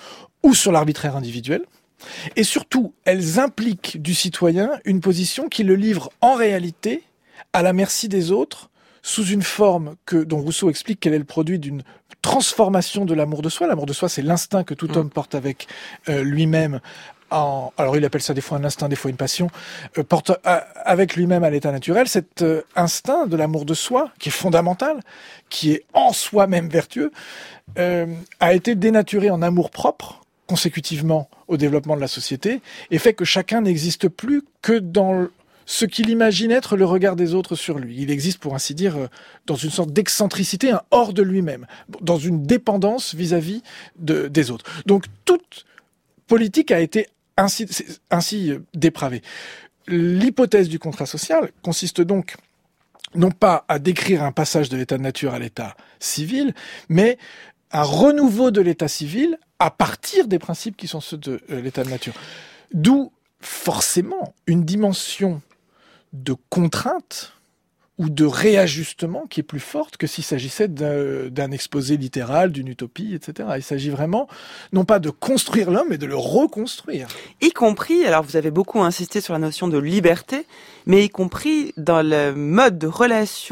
ou sur l'arbitraire individuel. Et surtout, elles impliquent du citoyen une position qui le livre en réalité à la merci des autres sous une forme que, dont Rousseau explique qu'elle est le produit d'une transformation de l'amour de soi. L'amour de soi, c'est l'instinct que tout mmh. homme porte avec euh, lui-même. En, alors il appelle ça des fois un instinct, des fois une passion, euh, porte euh, avec lui-même à l'état naturel, cet euh, instinct de l'amour de soi, qui est fondamental, qui est en soi-même vertueux, euh, a été dénaturé en amour propre, consécutivement au développement de la société, et fait que chacun n'existe plus que dans ce qu'il imagine être le regard des autres sur lui. Il existe, pour ainsi dire, euh, dans une sorte d'excentricité, un hors de lui-même, dans une dépendance vis-à-vis de, des autres. Donc toute politique a été ainsi, ainsi dépravé. L'hypothèse du contrat social consiste donc non pas à décrire un passage de l'état de nature à l'état civil, mais un renouveau de l'état civil à partir des principes qui sont ceux de euh, l'état de nature. D'où forcément une dimension de contrainte ou de réajustement qui est plus forte que s'il s'agissait d'un, d'un exposé littéral, d'une utopie, et cetera. Il s'agit vraiment, non pas de construire l'homme, mais de le reconstruire. Y compris, alors vous avez beaucoup insisté sur la notion de liberté, mais y compris dans le mode de relation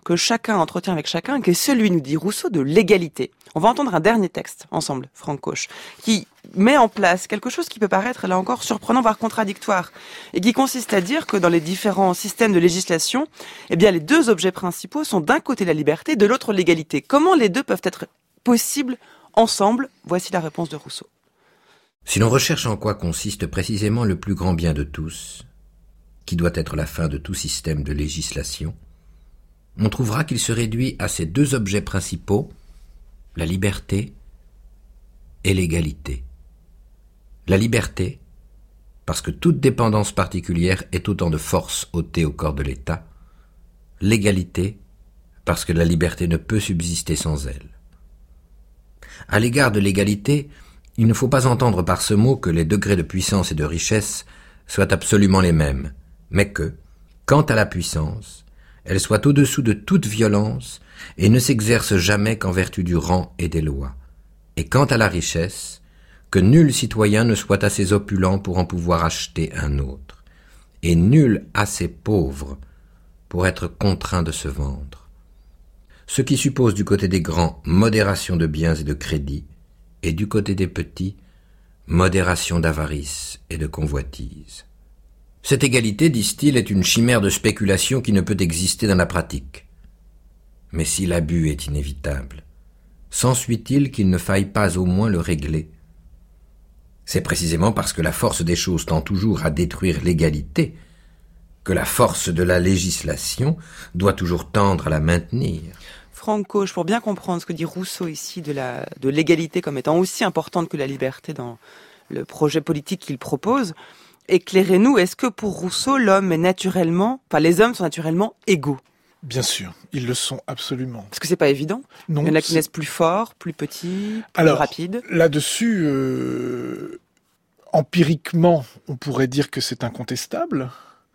que chacun entretient avec chacun, qui est celui, nous dit Rousseau, de l'égalité. On va entendre un dernier texte, ensemble, Franck Cauche, qui met en place quelque chose qui peut paraître, là encore, surprenant, voire contradictoire, et qui consiste à dire que dans les différents systèmes de législation, eh bien, les deux objets principaux sont d'un côté la liberté, de l'autre l'égalité. Comment les deux peuvent être possibles ensemble? Voici la réponse de Rousseau. Si l'on recherche en quoi consiste précisément le plus grand bien de tous, qui doit être la fin de tout système de législation, on trouvera qu'il se réduit à ces deux objets principaux, la liberté et l'égalité. La liberté, parce que toute dépendance particulière est autant de force ôtée au corps de l'État. L'égalité, parce que la liberté ne peut subsister sans elle. À l'égard de l'égalité, il ne faut pas entendre par ce mot que les degrés de puissance et de richesse soient absolument les mêmes, mais que, quant à la puissance, elle soit au-dessous de toute violence et ne s'exerce jamais qu'en vertu du rang et des lois. Et quant à la richesse, que nul citoyen ne soit assez opulent pour en pouvoir acheter un autre, et nul assez pauvre pour être contraint de se vendre. Ce qui suppose du côté des grands modération de biens et de crédits, et du côté des petits, modération d'avarice et de convoitise. Cette égalité, disent-ils, est une chimère de spéculation qui ne peut exister dans la pratique. Mais si l'abus est inévitable, s'ensuit-il qu'il ne faille pas au moins le régler? C'est précisément parce que la force des choses tend toujours à détruire l'égalité que la force de la législation doit toujours tendre à la maintenir. Franck Cauche, pour bien comprendre ce que dit Rousseau ici de la de l'égalité comme étant aussi importante que la liberté dans le projet politique qu'il propose, éclairez-nous, est-ce que pour Rousseau, l'homme est naturellement, enfin les hommes sont naturellement égaux? Bien sûr, ils le sont absolument. Parce que c'est pas évident. Non, il y en a qui c'est... naissent plus forts, plus petits, plus Alors, rapides. Là-dessus, euh, empiriquement, on pourrait dire que c'est incontestable.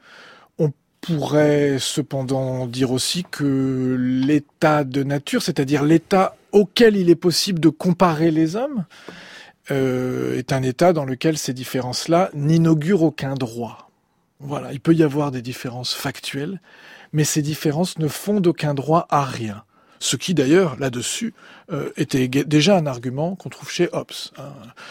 On pourrait cependant dire aussi que l'état de nature, c'est-à-dire l'état auquel il est possible de comparer les hommes, euh, est un état dans lequel ces différences-là n'inaugurent aucun droit. Voilà, il peut y avoir des différences factuelles, mais ces différences ne fondent aucun droit à rien. Ce qui d'ailleurs, là-dessus, euh, était déjà un argument qu'on trouve chez Hobbes. Hein.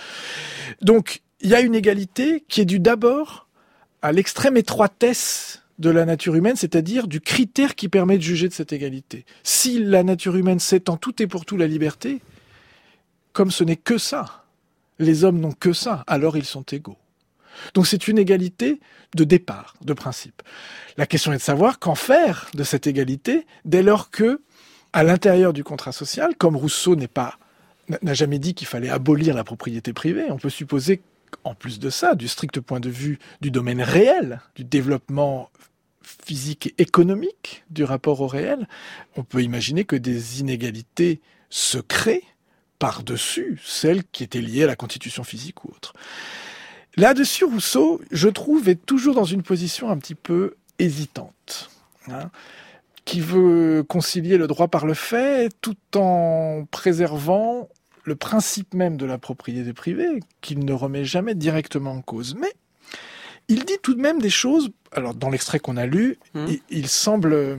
Donc, il y a une égalité qui est due d'abord à l'extrême étroitesse de la nature humaine, c'est-à-dire du critère qui permet de juger de cette égalité. Si la nature humaine s'étend tout et pour tout la liberté, comme ce n'est que ça, les hommes n'ont que ça, alors ils sont égaux. Donc c'est une égalité de départ, de principe. La question est de savoir qu'en faire de cette égalité dès lors que, à l'intérieur du contrat social, comme Rousseau n'est pas, n'a jamais dit qu'il fallait abolir la propriété privée, on peut supposer qu'en plus de ça, du strict point de vue du domaine réel, du développement physique et économique du rapport au réel, on peut imaginer que des inégalités se créent par-dessus celles qui étaient liées à la constitution physique ou autre. Là-dessus, Rousseau, je trouve, est toujours dans une position un petit peu hésitante, hein, qui veut concilier le droit par le fait tout en préservant le principe même de la propriété privée, qu'il ne remet jamais directement en cause. Mais il dit tout de même des choses, alors dans l'extrait qu'on a lu, mmh. il, il semble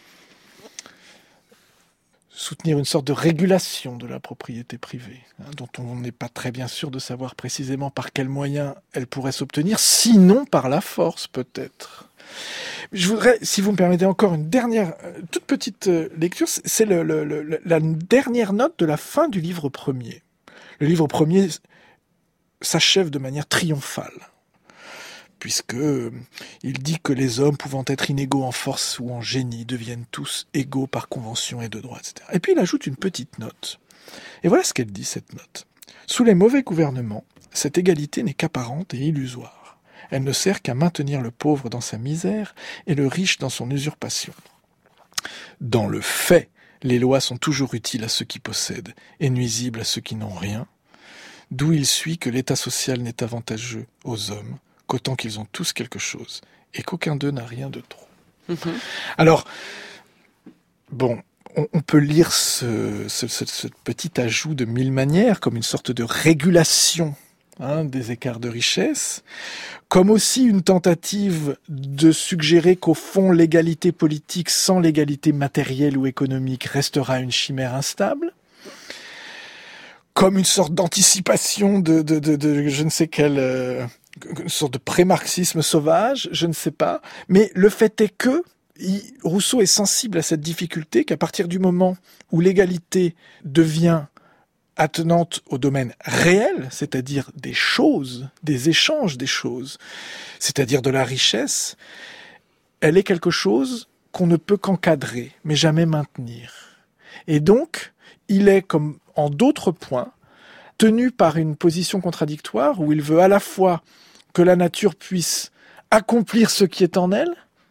soutenir une sorte de régulation de la propriété privée, hein, dont on n'est pas très bien sûr de savoir précisément par quels moyens elle pourrait s'obtenir, sinon par la force peut-être. Je voudrais, si vous me permettez encore une dernière, euh, toute petite euh, lecture, c'est le, le, le, la dernière note de la fin du livre premier. Le livre premier s'achève de manière triomphale, puisque euh, il dit que les hommes pouvant être inégaux en force ou en génie deviennent tous égaux par convention et de droit, et cetera. Et puis il ajoute une petite note. Et voilà ce qu'elle dit, cette note. Sous les mauvais gouvernements, cette égalité n'est qu'apparente et illusoire. Elle ne sert qu'à maintenir le pauvre dans sa misère et le riche dans son usurpation. Dans le fait, les lois sont toujours utiles à ceux qui possèdent et nuisibles à ceux qui n'ont rien, d'où il suit que l'état social n'est avantageux aux hommes qu'autant qu'ils ont tous quelque chose et qu'aucun d'eux n'a rien de trop. Mmh. Alors, bon, on, on peut lire ce, ce, ce, ce petit ajout de mille manières comme une sorte de régulation hein, des écarts de richesse, comme aussi une tentative de suggérer qu'au fond, l'égalité politique sans l'égalité matérielle ou économique restera une chimère instable, comme une sorte d'anticipation de, de, de, de je ne sais quelle, euh, une sorte de pré-marxisme sauvage, je ne sais pas. Mais le fait est que il, Rousseau est sensible à cette difficulté, qu'à partir du moment où l'égalité devient attenante au domaine réel, c'est-à-dire des choses, des échanges des choses, c'est-à-dire de la richesse, elle est quelque chose qu'on ne peut qu'encadrer, mais jamais maintenir. Et donc, il est, comme en d'autres points, tenu par une position contradictoire où il veut à la fois que la nature puisse accomplir ce qui est en elle,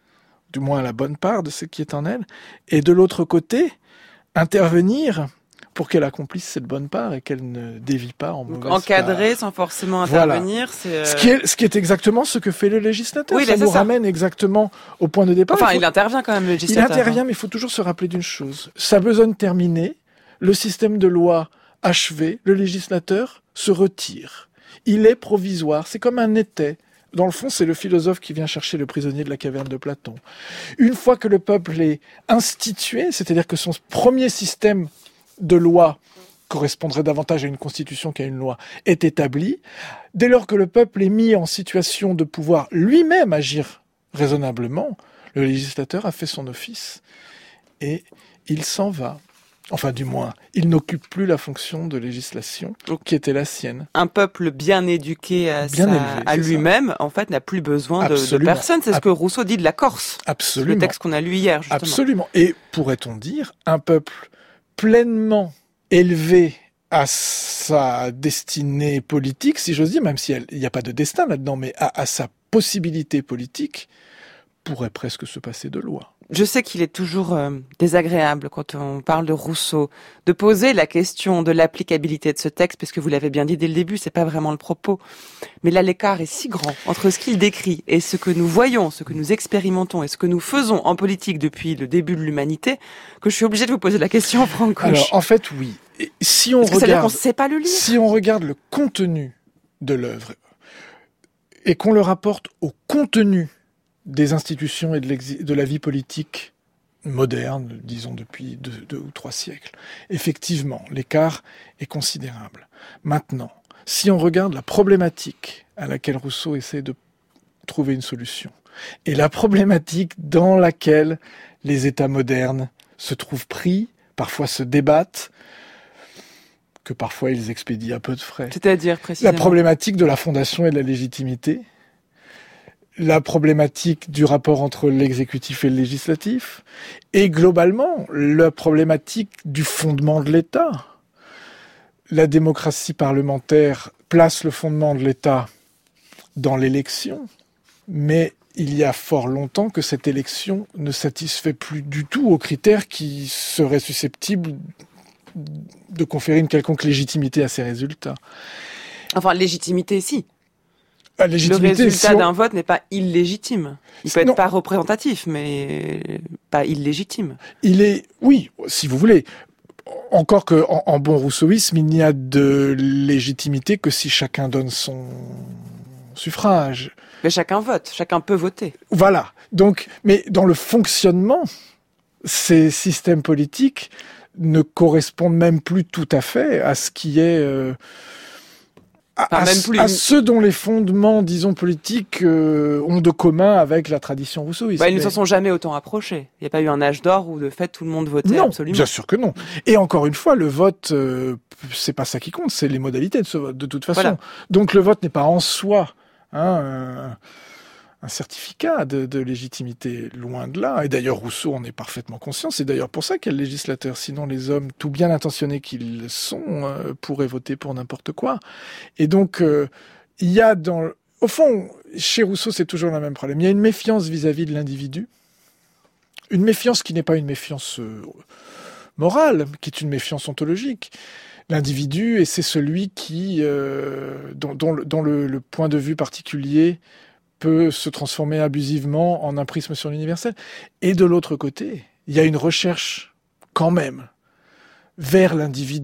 du moins la bonne part de ce qui est en elle, et de l'autre côté, intervenir pour qu'elle accomplisse cette bonne part et qu'elle ne dévie pas en mauvaise part. Encadrer sans forcément intervenir, voilà. c'est... Euh... Ce qui est, ce qui est exactement ce que fait le législateur. Oui, ça nous ça. ramène exactement au point de départ. Enfin, il, il, faut... il intervient quand même, le législateur. Il intervient, hein. Mais il faut toujours se rappeler d'une chose. Sa besogne terminée, le système de loi achevé, le législateur se retire. Il est provisoire, c'est comme un étai. Dans le fond, c'est le philosophe qui vient chercher le prisonnier de la caverne de Platon. Une fois que le peuple est institué, c'est-à-dire que son premier système de loi correspondrait davantage à une constitution qu'à une loi, est établi, dès lors que le peuple est mis en situation de pouvoir lui-même agir raisonnablement, le législateur a fait son office et il s'en va. Enfin, du moins, il n'occupe plus la fonction de législation qui était la sienne. Un peuple bien éduqué à, bien sa, élevé, à lui-même, ça. En fait, n'a plus besoin de, de personne. C'est ce que Rousseau dit de la Corse. Absolument. Le texte qu'on a lu hier, justement. Absolument. Et pourrait-on dire, un peuple pleinement élevé à sa destinée politique, si j'ose dire, même s'il n'y a pas de destin là-dedans, mais à, à sa possibilité politique, pourrait presque se passer de loi. Je sais qu'il est toujours euh, désagréable quand on parle de Rousseau de poser la question de l'applicabilité de ce texte, parce que vous l'avez bien dit dès le début, c'est pas vraiment le propos. Mais là, l'écart est si grand entre ce qu'il décrit et ce que nous voyons, ce que nous expérimentons et ce que nous faisons en politique depuis le début de l'humanité, que je suis obligée de vous poser la question, Franck Couche. Alors, en fait, oui. Et si on Est-ce que regarde, ça veut dire qu'on sait pas le lire ? Si on regarde le contenu de l'œuvre et qu'on le rapporte au contenu des institutions et de, de la vie politique moderne, disons depuis deux, deux ou trois siècles. Effectivement, l'écart est considérable. Maintenant, si on regarde la problématique à laquelle Rousseau essaie de trouver une solution, et la problématique dans laquelle les États modernes se trouvent pris, parfois se débattent, que parfois ils expédient à peu de frais. C'est-à-dire, précisément. La problématique de la fondation et de la légitimité, la problématique du rapport entre l'exécutif et le législatif, et globalement, la problématique du fondement de l'État. La démocratie parlementaire place le fondement de l'État dans l'élection, mais il y a fort longtemps que cette élection ne satisfait plus du tout aux critères qui seraient susceptibles de conférer une quelconque légitimité à ces résultats. Enfin, légitimité, si. Le résultat si on... d'un vote n'est pas illégitime. Il peut non. être pas représentatif, mais pas illégitime. Il est, oui, si vous voulez. Encore que, en, en bon rousseauisme, il n'y a de légitimité que si chacun donne son suffrage. Mais chacun vote, chacun peut voter. Voilà. Donc, mais dans le fonctionnement, ces systèmes politiques ne correspondent même plus tout à fait à ce qui est... Euh, À, enfin, même plus à, à ceux dont les fondements, disons, politiques euh, ont de commun avec la tradition rousseauiste. Bah, ils ne s'en sont jamais autant approchés. Il n'y a pas eu un âge d'or où, de fait, tout le monde votait non, absolument. Bien sûr que non. Et encore une fois, le vote, euh, c'est pas ça qui compte, c'est les modalités de ce vote, de toute façon. Voilà. Donc le vote n'est pas en soi hein, un, un certificat de, de légitimité, loin de là. Et d'ailleurs, Rousseau en est parfaitement conscient. C'est d'ailleurs pour ça qu'il y a le législateur. Sinon, les hommes, tout bien intentionnés qu'ils sont, euh, pourraient voter pour n'importe quoi. Et donc, euh, il y a dans... Au fond, chez Rousseau, c'est toujours le même problème. Il y a une méfiance vis-à-vis de l'individu. Une méfiance qui n'est pas une méfiance euh, morale, qui est une méfiance ontologique. L'individu, et c'est celui qui, euh, dont, dont, dont le, le point de vue particulier peut se transformer abusivement en un prisme sur l'universel. Et de l'autre côté, il y a une recherche, quand même, vers l'individu,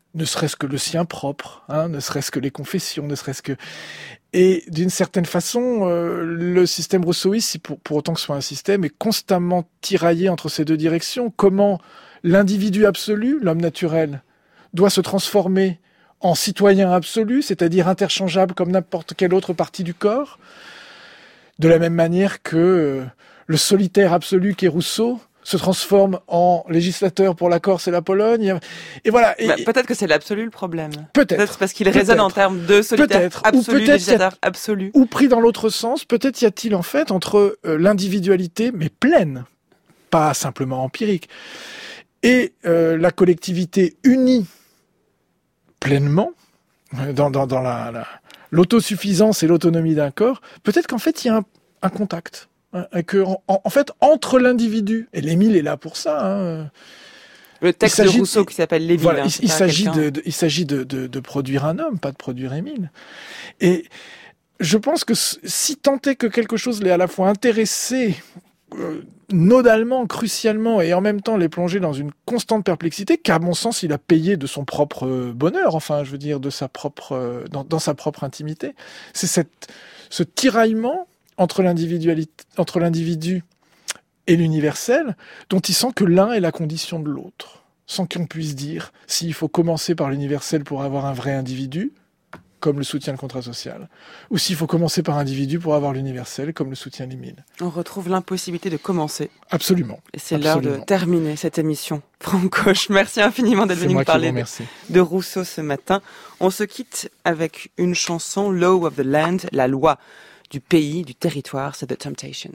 ne serait-ce que le sien propre, hein, ne serait-ce que les confessions, ne serait-ce que... Et d'une certaine façon, euh, le système rousseauiste, pour, pour autant que ce soit un système, est constamment tiraillé entre ces deux directions. Comment l'individu absolu, l'homme naturel, doit se transformer en citoyen absolu, c'est-à-dire interchangeable comme n'importe quelle autre partie du corps, de la même manière que euh, le solitaire absolu qu'est Rousseau se transforme en législateur pour la Corse et la Pologne. Et voilà. Et, bah, peut-être que c'est l'absolu le problème. Peut-être. Peut-être parce qu'il résonne en termes de solitaire absolu, législateur absolu. Ou pris dans l'autre sens, peut-être y a-t-il en fait entre euh, l'individualité, mais pleine, pas simplement empirique, et euh, la collectivité unie pleinement, dans, dans, dans la, la, l'autosuffisance et l'autonomie d'un corps, peut-être qu'en fait il y a un, un contact. Que, en, en fait, entre l'individu, et l'Émile est là pour ça. Hein, le texte de Rousseau qui s'appelle l'Émile. Voilà, hein, il, il s'agit de, de, il s'agit de, de, de produire un homme, pas de produire Émile. Et je pense que si tant est que quelque chose l'ait à la fois intéressé, euh, nodalement, crucialement, et en même temps les plonger dans une constante perplexité, qu'à mon sens, il a payé de son propre bonheur, enfin, je veux dire, de sa propre, dans, dans sa propre intimité. C'est cette, ce tiraillement entre l'individualité, entre l'individu et l'universel, dont il sent que l'un est la condition de l'autre, sans qu'on puisse dire s'il faut commencer par l'universel pour avoir un vrai individu, comme le soutient le contrat social, ou s'il faut commencer par l'individu pour avoir l'universel, comme le soutient l'Émile. On retrouve l'impossibilité de commencer. Absolument. Et c'est Absolument. l'heure de terminer cette émission. Franck Coche, merci infiniment d'être venu nous parler de, de Rousseau ce matin. On se quitte avec une chanson, Law of the Land, la loi du pays, du territoire, c'est The Temptations.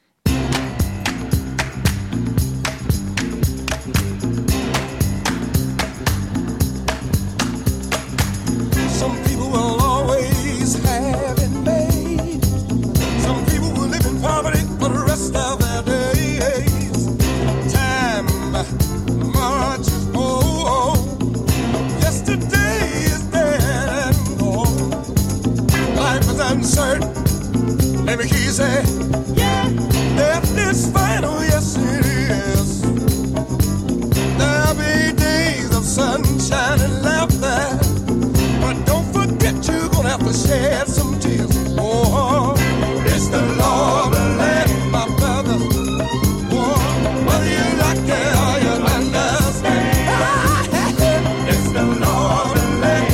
Some people will always have it made. Some people will live in poverty for the rest of their days. Time marches on. Yesterday is dead and gone. Life is uncertain. Let me hear you say, yeah, death is final, yes it is. There'll be days of sunshine and laughter, but don't forget you're gonna have to shed some tears. Oh, it's the law of the land, my brother. Oh, whether you like it or you understand, it's the law of the land.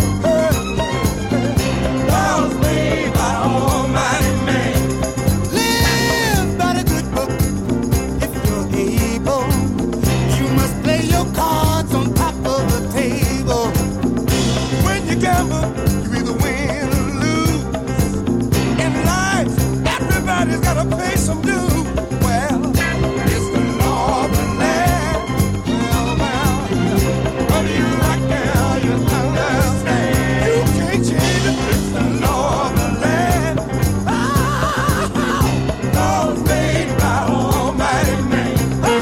Laws made by Almighty Man. Live by the good book if you're able. You must play your cards on top of the table. When you gamble, you either win or lose. In life, everybody's gotta pay some dues. Well, it's the law of the land. Well, well, whether you like it or you understand, you can't change it. It's the law of the land. Ah, laws made by Almighty Man.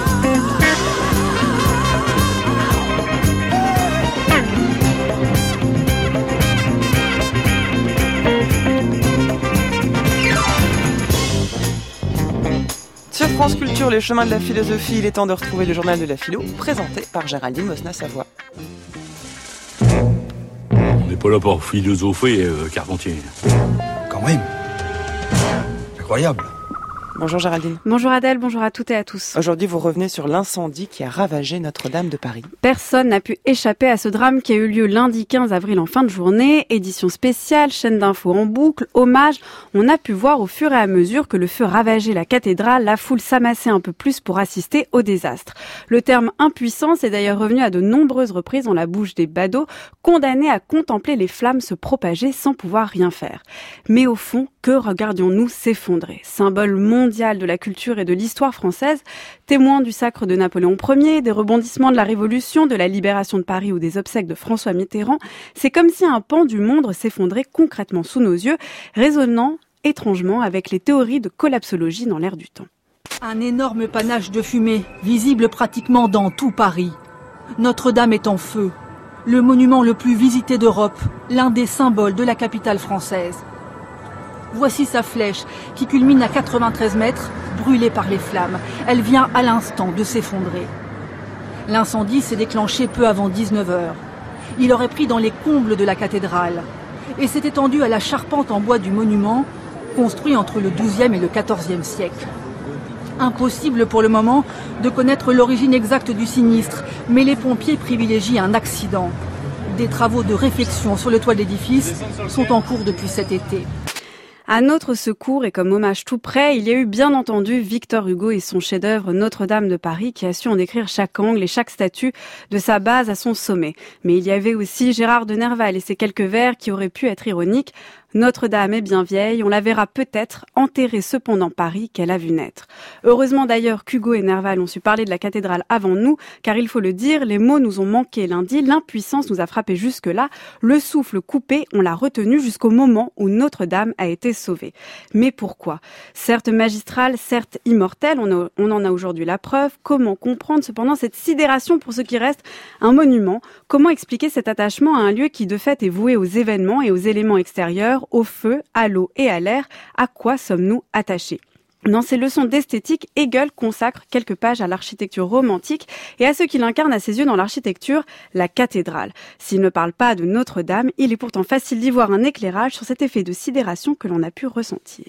Sur France Culture, les chemins de la philosophie, il est temps de retrouver le journal de la philo, présenté par Géraldine Mosna-Savoie. On n'est pas là pour philosopher, euh, Carpentier. Quand même. Incroyable. Bonjour Géraldine. Bonjour Adèle, bonjour à toutes et à tous. Aujourd'hui, vous revenez sur l'incendie qui a ravagé Notre-Dame de Paris. Personne n'a pu échapper à ce drame qui a eu lieu lundi quinze avril en fin de journée. Édition spéciale, chaîne d'infos en boucle, hommage. On a pu voir au fur et à mesure que le feu ravageait la cathédrale, la foule s'amassait un peu plus pour assister au désastre. Le terme impuissance est d'ailleurs revenu à de nombreuses reprises dans la bouche des badauds, condamnés à contempler les flammes se propager sans pouvoir rien faire. Mais au fond, que regardions-nous s'effondrer ? Symbole mondial de la culture et de l'histoire française, témoin du sacre de Napoléon Ier, des rebondissements de la Révolution, de la libération de Paris ou des obsèques de François Mitterrand, c'est comme si un pan du monde s'effondrait concrètement sous nos yeux, résonnant étrangement avec les théories de collapsologie dans l'air du temps. Un énorme panache de fumée, visible pratiquement dans tout Paris. Notre-Dame est en feu, le monument le plus visité d'Europe, l'un des symboles de la capitale française. Voici sa flèche, qui culmine à quatre-vingt-treize mètres, brûlée par les flammes. Elle vient à l'instant de s'effondrer. L'incendie s'est déclenché peu avant dix-neuf heures. Il aurait pris dans les combles de la cathédrale et s'est étendu à la charpente en bois du monument, construit entre le douzième et le quatorzième siècle. Impossible pour le moment de connaître l'origine exacte du sinistre, mais les pompiers privilégient un accident. Des travaux de réfection sur le toit de l'édifice sont en cours depuis cet été. À notre secours et comme hommage tout près, il y a eu bien entendu Victor Hugo et son chef-d'œuvre Notre-Dame de Paris qui a su en décrire chaque angle et chaque statue de sa base à son sommet. Mais il y avait aussi Gérard de Nerval et ses quelques vers qui auraient pu être ironiques. Notre-Dame est bien vieille, on la verra peut-être enterrée cependant Paris qu'elle a vu naître. Heureusement d'ailleurs qu'Hugo et Nerval ont su parler de la cathédrale avant nous, car il faut le dire, les mots nous ont manqué lundi, l'impuissance nous a frappé jusque-là, le souffle coupé, on l'a retenu jusqu'au moment où Notre-Dame a été sauvée. Mais pourquoi ? Certes magistrale, certes immortelle, on, a, on en a aujourd'hui la preuve. Comment comprendre cependant cette sidération pour ce qui reste un monument ? Comment expliquer cet attachement à un lieu qui de fait est voué aux événements et aux éléments extérieurs, au feu, à l'eau et à l'air? À quoi sommes-nous attachés ? Dans ses leçons d'esthétique, Hegel consacre quelques pages à l'architecture romantique et à ce qu'il incarne à ses yeux dans l'architecture, la cathédrale. S'il ne parle pas de Notre-Dame, il est pourtant facile d'y voir un éclairage sur cet effet de sidération que l'on a pu ressentir.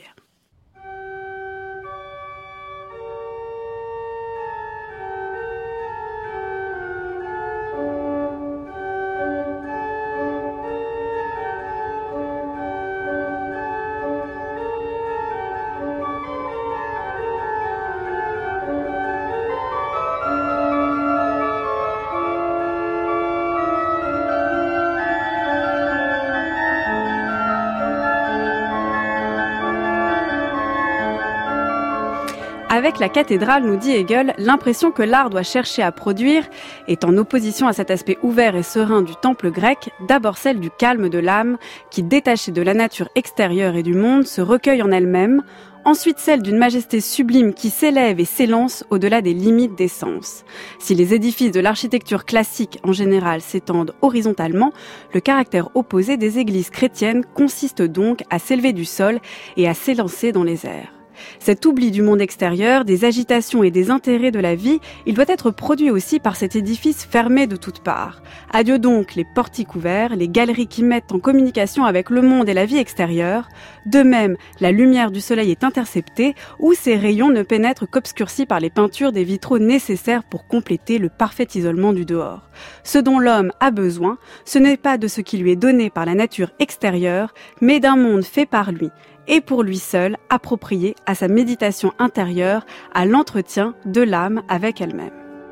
Avec la cathédrale, nous dit Hegel, l'impression que l'art doit chercher à produire est en opposition à cet aspect ouvert et serein du temple grec, d'abord celle du calme de l'âme, qui, détachée de la nature extérieure et du monde, se recueille en elle-même, ensuite celle d'une majesté sublime qui s'élève et s'élance au-delà des limites des sens. Si les édifices de l'architecture classique en général s'étendent horizontalement, le caractère opposé des églises chrétiennes consiste donc à s'élever du sol et à s'élancer dans les airs. Cet oubli du monde extérieur, des agitations et des intérêts de la vie, il doit être produit aussi par cet édifice fermé de toutes parts. Adieu donc les portiques ouverts, les galeries qui mettent en communication avec le monde et la vie extérieure. De même, la lumière du soleil est interceptée ou ses rayons ne pénètrent qu'obscurcis par les peintures des vitraux nécessaires pour compléter le parfait isolement du dehors. Ce dont l'homme a besoin, ce n'est pas de ce qui lui est donné par la nature extérieure, mais d'un monde fait par lui, et pour lui seul, approprié à sa méditation intérieure, à l'entretien de l'âme avec elle-même.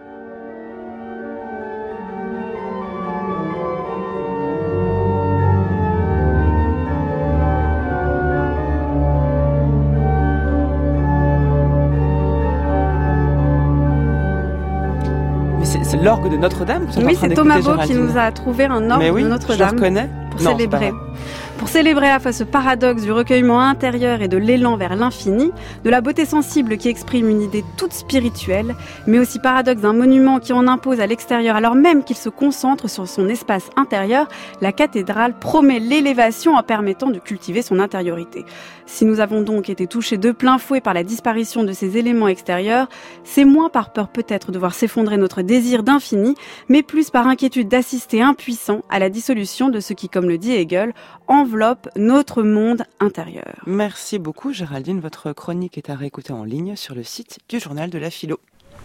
Mais c'est, c'est l'orgue de Notre-Dame? Oui, c'est Thomas Beau qui nous a trouvé un orgue oui, de Notre-Dame. Je le reconnais. Pour non, célébrer. Pour célébrer à la fois ce paradoxe du recueillement intérieur et de l'élan vers l'infini, de la beauté sensible qui exprime une idée toute spirituelle, mais aussi paradoxe d'un monument qui en impose à l'extérieur alors même qu'il se concentre sur son espace intérieur, la cathédrale promet l'élévation en permettant de cultiver son intériorité. Si nous avons donc été touchés de plein fouet par la disparition de ces éléments extérieurs, c'est moins par peur peut-être de voir s'effondrer notre désir d'infini, mais plus par inquiétude d'assister impuissant à la dissolution de ce qui, comme le dit Hegel, enveloppe notre monde intérieur. Merci beaucoup Géraldine, votre chronique est à réécouter en ligne sur le site du journal de la philo.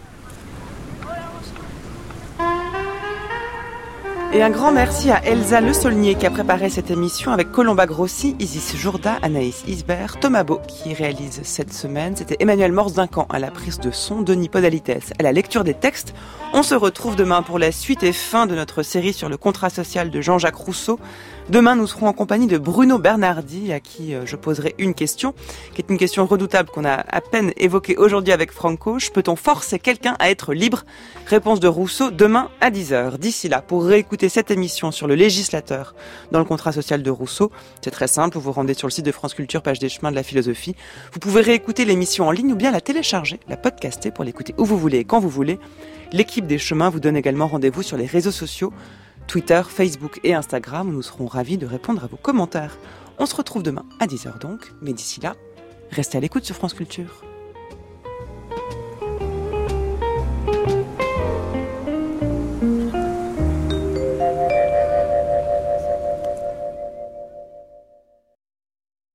Et un grand merci à Elsa Le Saulnier qui a préparé cette émission avec Colomba Grossi, Isis Jourda, Anaïs Isbert, Thomas Beau qui réalise cette semaine. C'était Emmanuel Morzincan à la prise de son, Denis Podalites à la lecture des textes. On se retrouve demain pour la suite et fin de notre série sur le contrat social de Jean-Jacques Rousseau. Demain, nous serons en compagnie de Bruno Bernardi, à qui je poserai une question, qui est une question redoutable qu'on a à peine évoquée aujourd'hui avec Franco. Peut-on forcer quelqu'un à être libre? Réponse de Rousseau demain à dix heures. D'ici là, pour réécouter cette émission sur le législateur dans le contrat social de Rousseau, c'est très simple, vous vous rendez sur le site de France Culture, page des chemins de la philosophie. Vous pouvez réécouter l'émission en ligne ou bien la télécharger, la podcaster pour l'écouter où vous voulez et quand vous voulez. L'équipe des chemins vous donne également rendez-vous sur les réseaux sociaux, Twitter, Facebook et Instagram, où nous serons ravis de répondre à vos commentaires. On se retrouve demain à dix heures donc, mais d'ici là, restez à l'écoute sur France Culture.